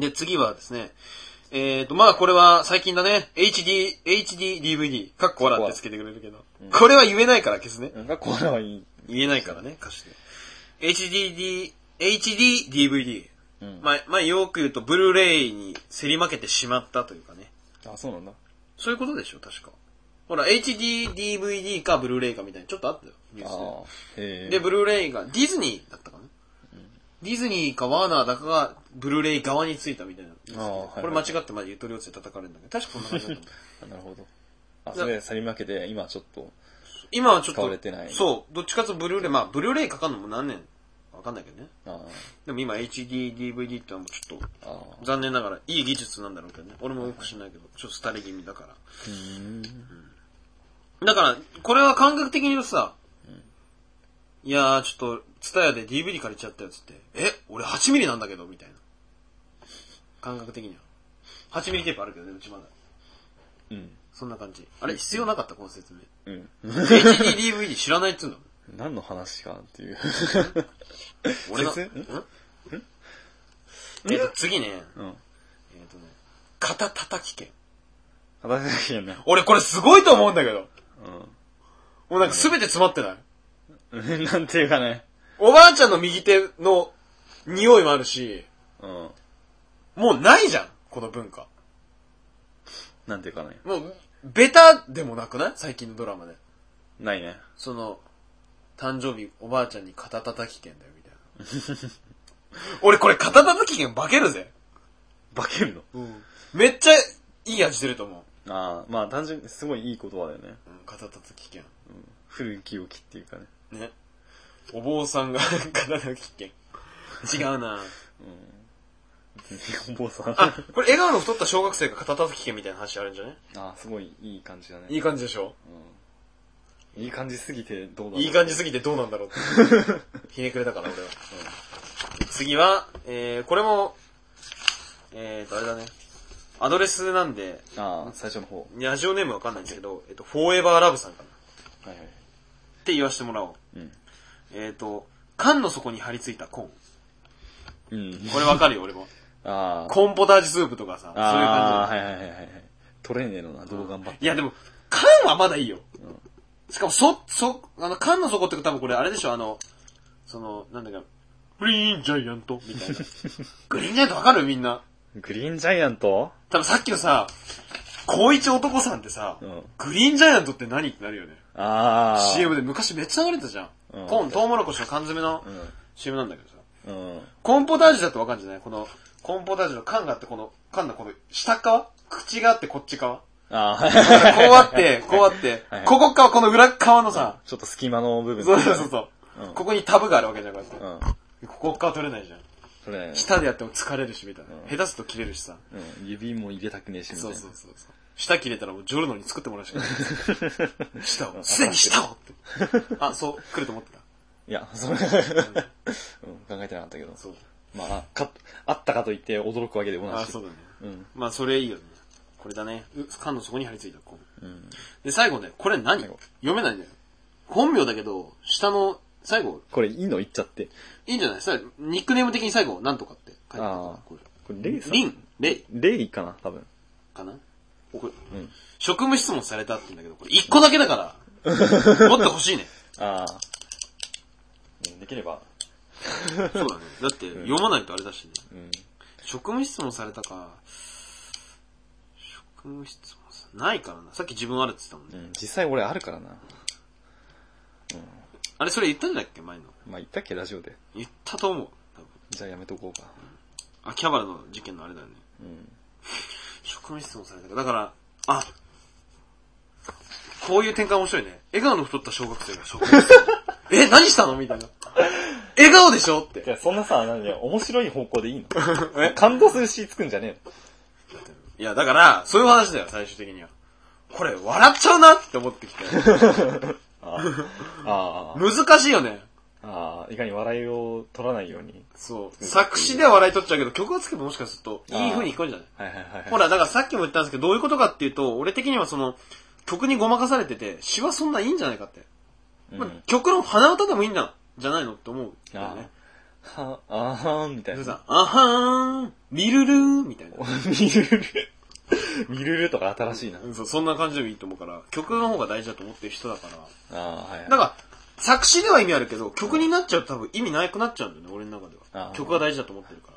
で、次はですね、えーと、まあこれは最近だね、エイチディー、エイチディーディーブイディー、かっこ笑ってつけてくれるけど、うん、これは言えないから消すね。 かっこ笑はいい。 言えないからね、歌詞で。エイチディーディー、エイチディーディーブイディー。うん、まあ、まあ、よく言うと、ブルーレイに競り負けてしまったというかね。 あ、そうなんだ。 そういうことでしょ、確か。ほら、エイチディーディーブイディー かブルーレイかみたいにちょっとあったよ、ニュースで。で、ブルーレイが、ディズニーだったかな、うん、ディズニーかワーナーだかが、ブルーレイ側についたみたいな。あ、はいはい、これ間違ってまでゆとり落ちで叩かれるんだけど、確かこんな感じだったなるほど。あ、それで競り負けて、今ちょっと。 今はちょっと。 使われてない。 そう。どっちかというとブルーレイ、まあ、ブルーレイかかんのも何年わかんないけどね。あでも今 エイチディーディーブイディー ってのはもうちょっと、残念ながらいい技術なんだろうけどね。俺もよく知らないけど、ちょっと廃れ気味だから。うん、 だから、これは感覚的に言うとさ、うん、いやー、ちょっと、ツタヤで ディーブイディー 借りちゃったやつって、え、俺はちミリなんだけど、みたいな。感覚的には。はちミリテープあるけどね、うちまだ。うん。そんな感じ。あれ、必要なかったこの説明。うん。エイチディーディーブイディー 知らないっつうんだもん。 何の話かっていう。 俺の、んんえっと、次ね。うん。えっとね、肩叩き券。 肩叩き券ね。 俺これすごいと思うんだけど。うん。もうなんかすべて詰まってない、 なんていうかね。 おばあちゃんの右手の匂いもあるし、うん。もうないじゃん、この文化。 なんていうかね。 もう、ベタでもなくない最近のドラマで。 ないね。 その、誕生日おばあちゃんに肩叩き券だよ、みたいな。俺これ肩叩き券化けるぜ。 化けるの？ うん。めっちゃいい味してると思う。ああ、まあ単純にすごいいい言葉だよね。うん、 肩叩き券。 うん。古き良きっていうかね。 ね。お坊さんが肩叩き券。違うな。うん。 お坊さん。 あ、これ笑顔の太った小学生が肩叩き券みたいな話あるんじゃね？ ああ、すごいいい感じだね。 いい感じでしょ？ うん。いい感じすぎてどうなんだろう。いい感じすぎてどうなんだろうって。ひねくれたから俺は。うん、次は、えー、これも、えーと、あれだね。アドレスなんで、 ああ、最初の方。 ラジオネームわかんないんですけど、えっと、フォーエバーラブさんかな。はいはい。って言わせてもらおう。うん。えっと、缶の底に張り付いたコーン。うん。これわかるよ、俺も。ああ。コーンポタージュスープとかさ、そういう感じ。ああ、はいはいはいはい。取れねえのな、どう頑張って。いやでも、缶はまだいいよ。うん。しかも、そ、そ、あの、缶の底って多分これあれでしょ、あの、その、なんだか、グリーンジャイアントみたいな。グリーンジャイアントわかるみんな。 グリーンジャイアント？ 多分さっきのさ、高一男さんってさ、うん、グリーンジャイアントって何ってなるよね。ああ。シーエム で昔めっちゃ流れてたじゃん。うん、コーン、トウモロコシの缶詰の シーエム なんだけどさ。うん、コーンポタージュだとわかんじゃないこの、コーンポタージュの缶があってこの、缶のこの下側口があってこっち側ああ。こうあって、こうあって、はいはい、ここ側、この裏側のさ、 うん、ちょっと隙間の部分、 ね。そうそうそう。うん、ここにタブがあるわけじゃん、こうやって。うん、ここ側取れないじゃん。取れない。下でやっても疲れるし、みたいな。うん、下手すと切れるしさ。 うん。指も入れたくねえし、みたいな。 そうそうそうそう。下切れたらもうジョルノに作ってもらうしかない。下を。すでに下をって。あ、そう、来ると思ってた。 いや、それ、うん、考えてなかったけど。そう。まあ、か、あったかと言って驚くわけでもないし。 あ、そうだね。うん。まあ、それいいよね。これだね。缶の底に張り付いた子。うん。で、最後ね、これ何読めないんだよ。本名だけど、下の、最後。 これいいの言っちゃって。 いいんじゃないさ、ニックネーム的に最後、なんとかって書いてある。ああ。これ。 これ、レイさんリンレイレイかな多分。 かなこれ、うん。職務質問されたって言うんだけど、これ一個だけだから、もっと欲しいね。ああ。 できれば。 そうだね。だって、読まないとあれだしね。うん。職務質問されたか、職務質問さ、ないからな。さっき自分あるって言ってたもんね。 うん、実際俺あるからな。うん。 あれ、それ言ったんだっけ前の。 まあ、言ったっけラジオで。 言ったと思う。多分。 じゃあやめとこうか。 うん、あ、キャバラの事件のあれだよね。うん。職務質問されたか。だから、あ、こういう展開面白いね。笑顔の太った小学生が職務質問。え、何したのみたいな。笑顔でしょって。 いや、そんなさ、何面白い方向でいいのえ感動するしつくんじゃねえのいや、だから、そういう話だよ、最終的には。これ、笑っちゃうなって思ってきて。ああ難しいよね。 ああ、いかに笑いを取らないように。 そう。作詞では笑い取っちゃうけど、曲がつけばもしかすると、いい風に聞こえるんじゃないはいはいはい、はい。ほら、だからさっきも言ったんですけど、どういうことかっていうと、俺的にはその、曲にごまかされてて、詩はそんないいんじゃないかって。うんまあ、曲の鼻歌でもいいんだ、じゃないのって思う、ね。ああ。は、あはーんみたいな。 さ、あはーん、ミルルーみたいな。 ミルルミルルとか新しいな。 そう、そんな感じでもいいと思うから、曲の方が大事だと思ってる人だから。ああ、はい、はい。だから、作詞では意味あるけど、曲になっちゃうと多分意味なくなっちゃうんだよね、俺の中では。曲が大事だと思ってるから。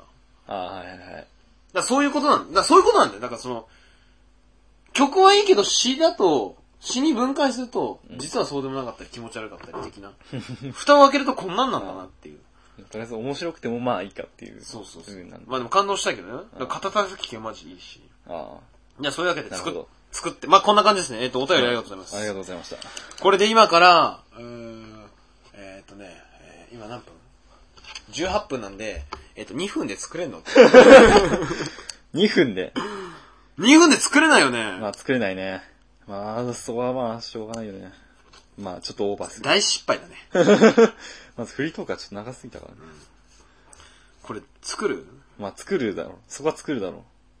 ああ、はいはいはい。だからそういうことなんだ。だからそういうことなんだよ。だからその、曲はいいけど詩だと、詩に分解すると、実はそうでもなかったり気持ち悪かったり的な。蓋を開けるとこんなんなんだなっていう。 とりあえず面白くてもまあいいかっていう。 そうそうそう。まあでも感動したいけどね。肩叩き系マジいいし。ああ。じゃあそういうわけで作っ、作って、まあこんな感じですね。えっと、お便りありがとうございます。 ありがとうございました。 これで今から、うーん、えー、っとね、えー、今何分 ?じゅうはっぷんなんで、えー、っとにふんで作れんのにふんで ?に分で作れないよね。 まあ作れないね。 まあ、そこはまあ、しょうがないよね。まあ、ちょっとオーバーする。 大失敗だね。 まずフリートークはちょっと長すぎたからね。 これ、作る？ まあ、作るだろう。そこは作るだろう。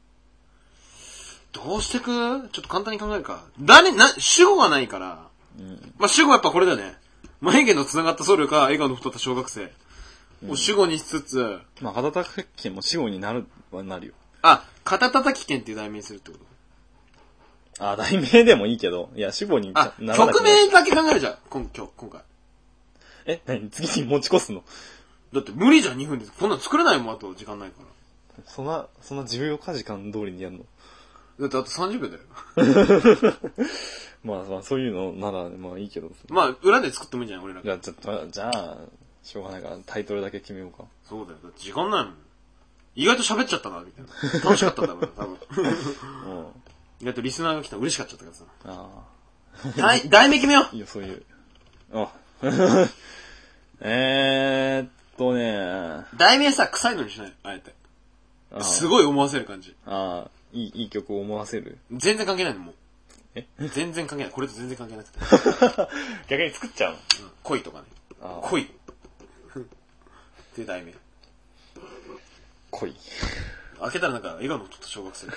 どうしてく？ちょっと簡単に考えるか。誰、な、主語がないから。うん、まあ、主語はやっぱこれだよね。眉毛の繋がった僧侶か、笑顔の太った小学生。うん、を主語にしつつ。 まあ、肩たたき券も主語になるはなるよ。 あ、肩たたき券っていう題名にするってこと？ あ、題名でもいいけど。いや、主語にならない。あ、曲名だけ考えるじゃん。今日、今回。 え、何次に持ち越すの？ だって無理じゃん、にふんです。こんなの作れないもん、あと時間ないから。 そんな、そんなじゅうよじかん通りにやるの？ だってあとさんじゅうびょうだよ。 まあまあ、そういうのなら、まあいいけど。 まあ、裏で作ってもいいんじゃない俺ら。 じゃあ、ちょっと、じゃあ、しょうがないから、タイトルだけ決めようか。 そうだよ。だって時間ないもん。意外と喋っちゃったな、みたいな。楽しかったんだもん、多分。うん。意外とリスナーが来たら嬉しかっちゃったからさ。ああ。題、題名決めよう。 いいよ、そういう。あ。えーっとね。 題名さ、臭いのにしない、あえて。すごい思わせる感じ。 ああ、いい、いい曲を思わせる。 全然関係ないの、もう。 え全然関係ない。これと全然関係なくて。 逆に作っちゃうの、 うん、恋とかね。恋。っていう題名。 恋。 開けたらなんか、笑顔のちょっと小学生。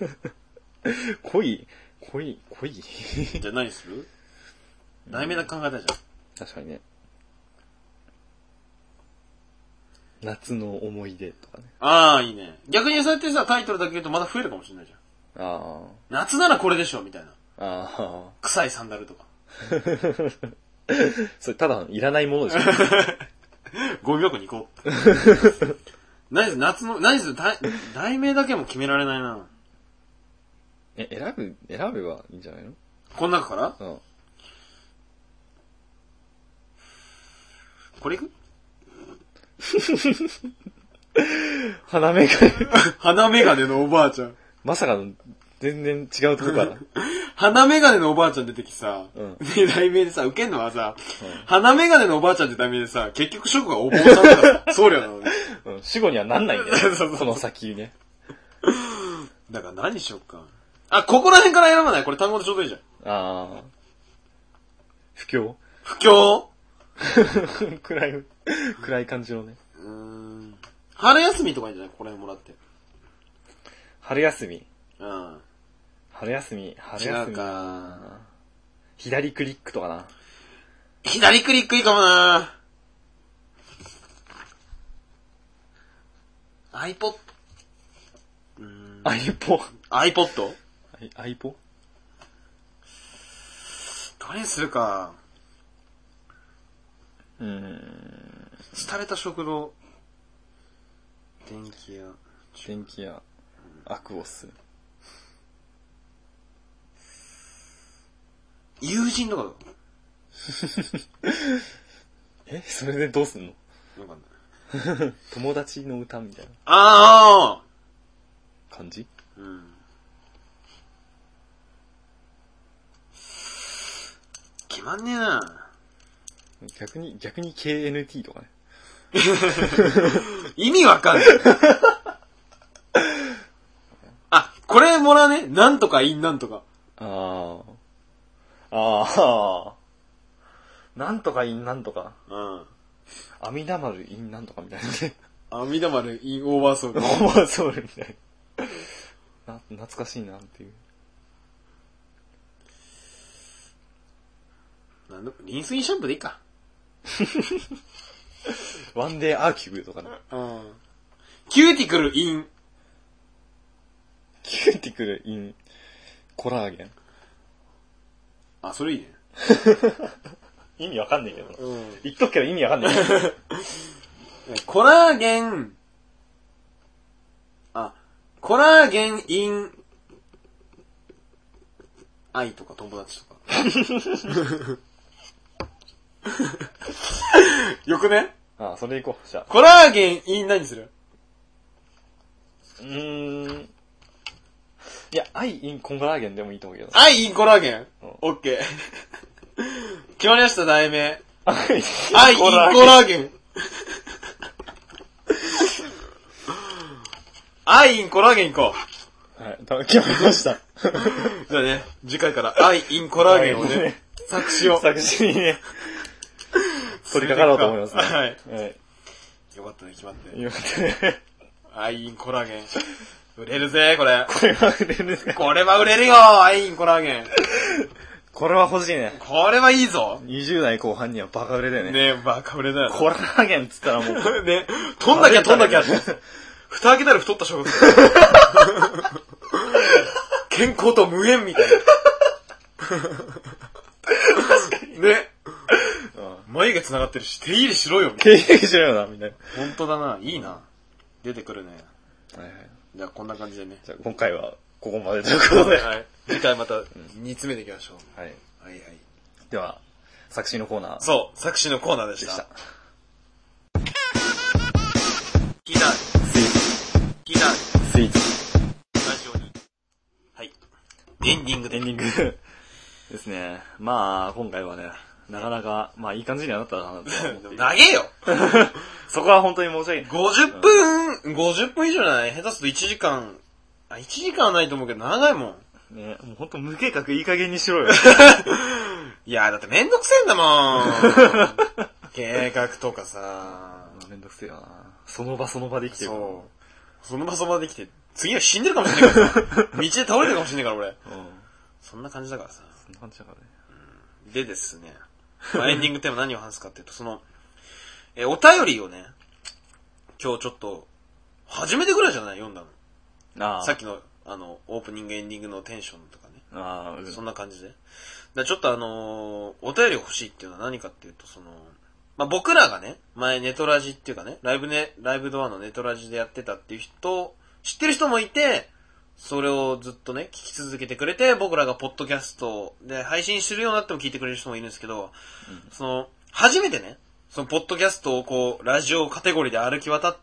恋恋恋じゃあ何する？題名だけ考えたじゃん。 確かにね。夏の思い出とかね。 ああ、いいね。逆にそうやってさ、タイトルだけ言うとまた増えるかもしれないじゃん。ああ。夏ならこれでしょ、みたいな。ああ。臭いサンダルとか。 それただいらないものでしょ。 ゴミ箱に行こう。何す、夏の、何す、題名だけも決められないな。 え、選ぶ、選べばいいんじゃないの？ この中から？うん。これいく？ 鼻メガネ。 鼻メガネのおばあちゃん。 まさかの、全然違うとこから。 鼻メガネのおばあちゃん出てきさ、うん、で、題名でさ、受けんのはさ、うん、鼻メガネのおばあちゃんって題名でさ、結局職がお坊さんだ僧侶なのね。 うん、死後にはなんないんだよ。そうそうそう、この先ね。 だから何しよっか。あ、ここら辺から選ばない？これ単語でちょうどいいじゃん。ああ。 不況？ 不況？ 暗い、暗い感じのね。 うーん。春休みとかいいんじゃない？ここら辺もらって。 春休み。 うん。 春休み、春休み。 違うか。 左クリックとかな。 左クリックいいかもな。iPod。 うーん。iPod。 iPod？ iPod？ どれにするか。 うーん。 廃れた食堂。電気屋。 電気屋。アクオス。 友人とかだ。 え、それでどうすんの？ わかんない。 友達の歌みたいな。 ああ感じ？うん。 決まんねえな。 逆に、逆に ケーエヌティー とかね。 意味わかんない。あ、これもらうね。なんとかインなんとか。ああ。 ああ。なんとかインなんとか。 うん。 阿弥陀丸インなんとかみたいなね。 阿弥陀丸インオーバーソウル。 オーバーソウルみたいな。な、懐かしいなっていう。 なんだ、リンスインシャンプーでいいか。 ワンデーアーキュブとかね。 うん。キューティクルイン。 キューティクルイン。コラーゲン。 あ、それいいね。 意味わかんないけど。うん。言っとくけど意味わかんないけど。 コラーゲン。あ、コラーゲンイン。愛とか友達とか。よくね？ ああ、それいこう。じゃあ。 コラーゲンイン何する？ うーん。いや、愛インコラーゲンでもいいと思うけど。 愛インコラーゲン？うん、オッケー。決まりました、題名。愛インコラーゲン。愛インコラーゲン行こう。 はい。 決まりました。 じゃあね、次回からアイインコラーゲンをね、作詞を。 作詞にね、取り掛かろうと思いますね。 はい。 はい。 よかったね、決まって。 よかったね。 アイインコラーゲン。売れるぜ、これ。 これは売れるね。 これは売れるよ、アイインコラーゲン。 これは欲しいね。 これはいいぞ。 にじゅう代後半にはバカ売れだよね。 ねバカ売れだよね。 コラーゲンっつったらもう。 ね、飛んなきゃ飛んなきゃって。蓋開けたら太った小学生。健康と無縁みたいな。ね。眉毛繋がってるし、手入れしろよ、みたいな。手入れしろよな、みたいな。 ほんとだな、いいな。出てくるね。 はいはい。 じゃあこんな感じでね。 じゃあ今回はここまでということで。 はい。次回また煮詰めていきましょう。 はい。 はいはい。 では、作詞のコーナー。 そう、作詞のコーナーでした。でした。聞いた。 スイーツ。 聞いた。 スイーツ。 ラジオに。はい。エンディングで。 エンディングですね。まあ、今回はね、なかなか、まあいい感じにはなったなと思って。 長えよそこは本当に申し訳ない。 ごじゅっぷん、ごじゅっぷん以上じゃない？下手するといちじかん、あ、いちじかんはないと思うけど長いもん。 ね、もうほんと無計画いい加減にしろよ。 いや、だってめんどくせえんだもん。計画とかさ。 めんどくせえよな。その場その場で生きてる。 そう。その場その場で生きて、次は死んでるかもしれないから。道で倒れてるかもしれないから俺。うん。そんな感じだからさ。 そんな感じだからね。 うん、でですね。まあ、エンディングテーマ何を話すかっていうと、その、え、お便りをね、今日ちょっと、初めてぐらいじゃない読んだの。あさっきの、あの、オープニングエンディングのテンションとかね。ああ、そんな感じで。だちょっとあのー、お便り欲しいっていうのは何かっていうと、その、まあ、僕らがね、前ネトラジっていうかね、ライブね、ライブドアのネトラジでやってたっていう人、知ってる人もいて、それをずっとね、聞き続けてくれて、僕らがポッドキャストで配信するようになっても聞いてくれる人もいるんですけど、うん、その、初めてね、そのポッドキャストをこう、ラジオカテゴリーで歩き渡って、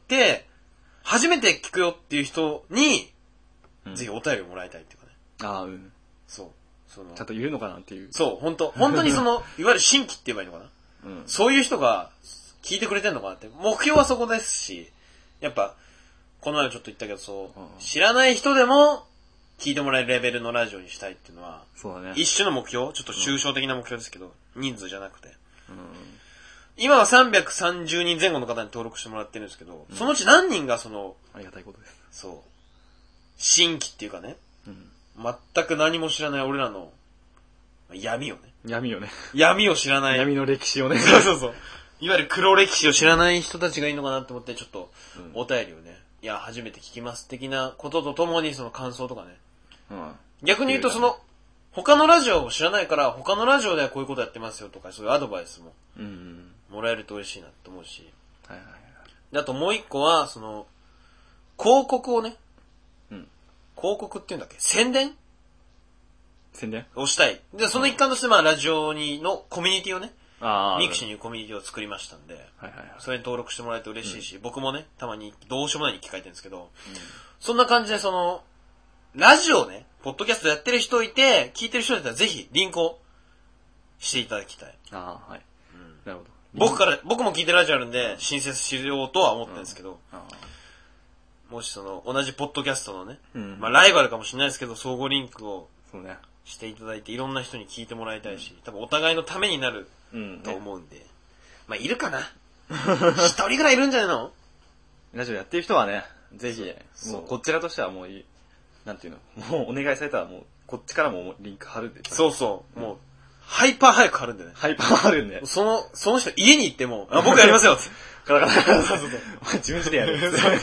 初めて聞くよっていう人に、うん、ぜひお便りをもらいたいっていうかね。 ああ、うん。 そう。そのちゃんと言うのかなっていう。 そう、本当本当にその、いわゆる新規って言えばいいのかな。うん、そういう人が聞いてくれてんのかなって。目標はそこですし、やっぱ、この前ちょっと言ったけど、そう、うん、知らない人でも聞いてもらえるレベルのラジオにしたいっていうのは、 そうだね。 一種の目標、ちょっと抽象的な目標ですけど、うん、人数じゃなくて。うん、今はさんびゃくさんじゅうにんぜん後の方に登録してもらってるんですけど、うん、そのうち何人がその、 ありがたいことです。 そう、新規っていうかね、うん、全く何も知らない俺らの闇をね。 闇をね。 闇を知らない。 闇の歴史をね。 そうそうそう。いわゆる黒歴史を知らない人たちがいいのかなって思って、ちょっと、お便りをね、いや、初めて聞きます的なこととともに、その感想とかね。うん、逆に言うと、その、他のラジオを知らないから、他のラジオではこういうことやってますよとか、そういうアドバイスも、もらえると嬉しいなって思うし。はいはいはい。で、あともう一個は、その、広告をね、うん、広告っていうんだっけ？宣伝宣伝をしたい。で、その一環として、まあ、ラジオにのコミュニティをね、ミクシーにいうコミュニティを作りましたんで、はいはいはい、それに登録してもらえると嬉しいし、うん、僕もね、たまにどうしようもないに聞かれてるんですけど、うん、そんな感じで、その、ラジオね、ポッドキャストやってる人いて、聞いてる人だったらぜひ、リンクをしていただきたい。 ああ、はい。うん、なるほど。 僕から、僕も聞いてるラジオあるんで、新設しようとは思ってるんですけど、うん、もしその、同じポッドキャストのね、うん、まあ、ライバルかもしれないですけど、相互リンクを、そうね。していただいていろんな人に聞いてもらいたいし、多分お互いのためになると思うんで、うんね、まあいるかな一人ぐらいいるんじゃないの？ ラジオやってる人はね、ぜひもうこちらとしてはもうなんていうの、もうお願いされたらもうこっちからもリンク貼るんで。 そうそう、うん、もうハイパー早く貼るんでね。 ハイパー貼るんで。 そのその人家に行っても、あ僕やりますよって。 カラカラカラそうそうそう。自分でやる。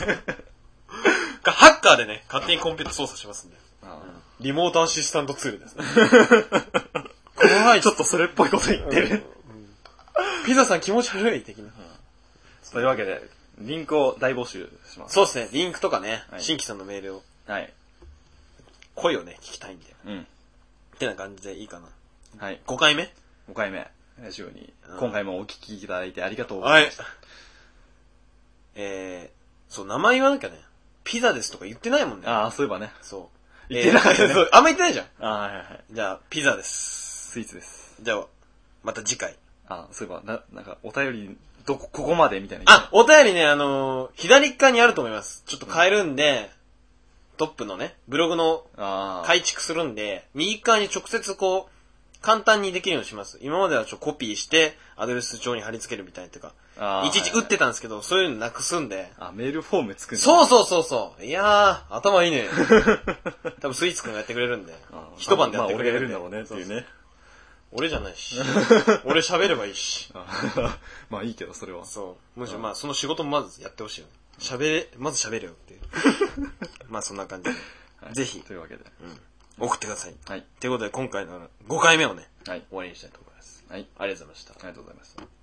ハッカーでね、勝手にコンピュータ操作しますんで。リモートアシスタントツールですね。 怖い。ちょっとそれっぽいこと言ってる。うんうん、 ピザさん気持ち悪い的な、うん。 というわけで、リンクを大募集します。 そうですね。リンクとかね、はい、新規さんのメールを。はい。声をね、聞きたいんで。うん。ってな感じでいいかな。はい。ごかいめ ? ご 回目。ラジオに、うん、今回もお聞きいただいてありがとうございました。はい。 えー、そう、名前言わなきゃね。ピザですとか言ってないもんね。 ああ、そういえばね。 そう。 言ってなかったね。 そう、あんま言ってないじゃん。 あはいはいはい。 じゃあ、ピザです。 スイーツです。 じゃあ、また次回。 あそういえば、な、なんか、お便り、どこ、ここまでみたいな。 あ、お便りね、あのー、左側にあると思います。ちょっと変えるんで、 トップのね、ブログの改築するんで、右側に直接こう、簡単にできるようにします。今まではちょっとコピーして、アドレス帳に貼り付けるみたいなとか、いちいち打ってたんですけど、はいはい、そういうのなくすんで。 あ、メールフォーム作るんだ。 そうそうそうそう。いやー、頭いいね。多分スイーツくんがやってくれるんで。一晩でやってくれるんで。 まあ、俺がやるんだろうねっていうね。 俺じゃないし。俺喋ればいいし。 まあいいけど、それは。 そう。むしろまあその仕事もまずやってほしいよね。喋れ、まず喋れよっていう。まあそんな感じで。はい、ぜひ。 というわけで。 うん。送ってください。 はい。 ということで今回のごかいめをね、 はい。 終わりにしたいと思います。 はい。 ありがとうございました。ありがとうございました。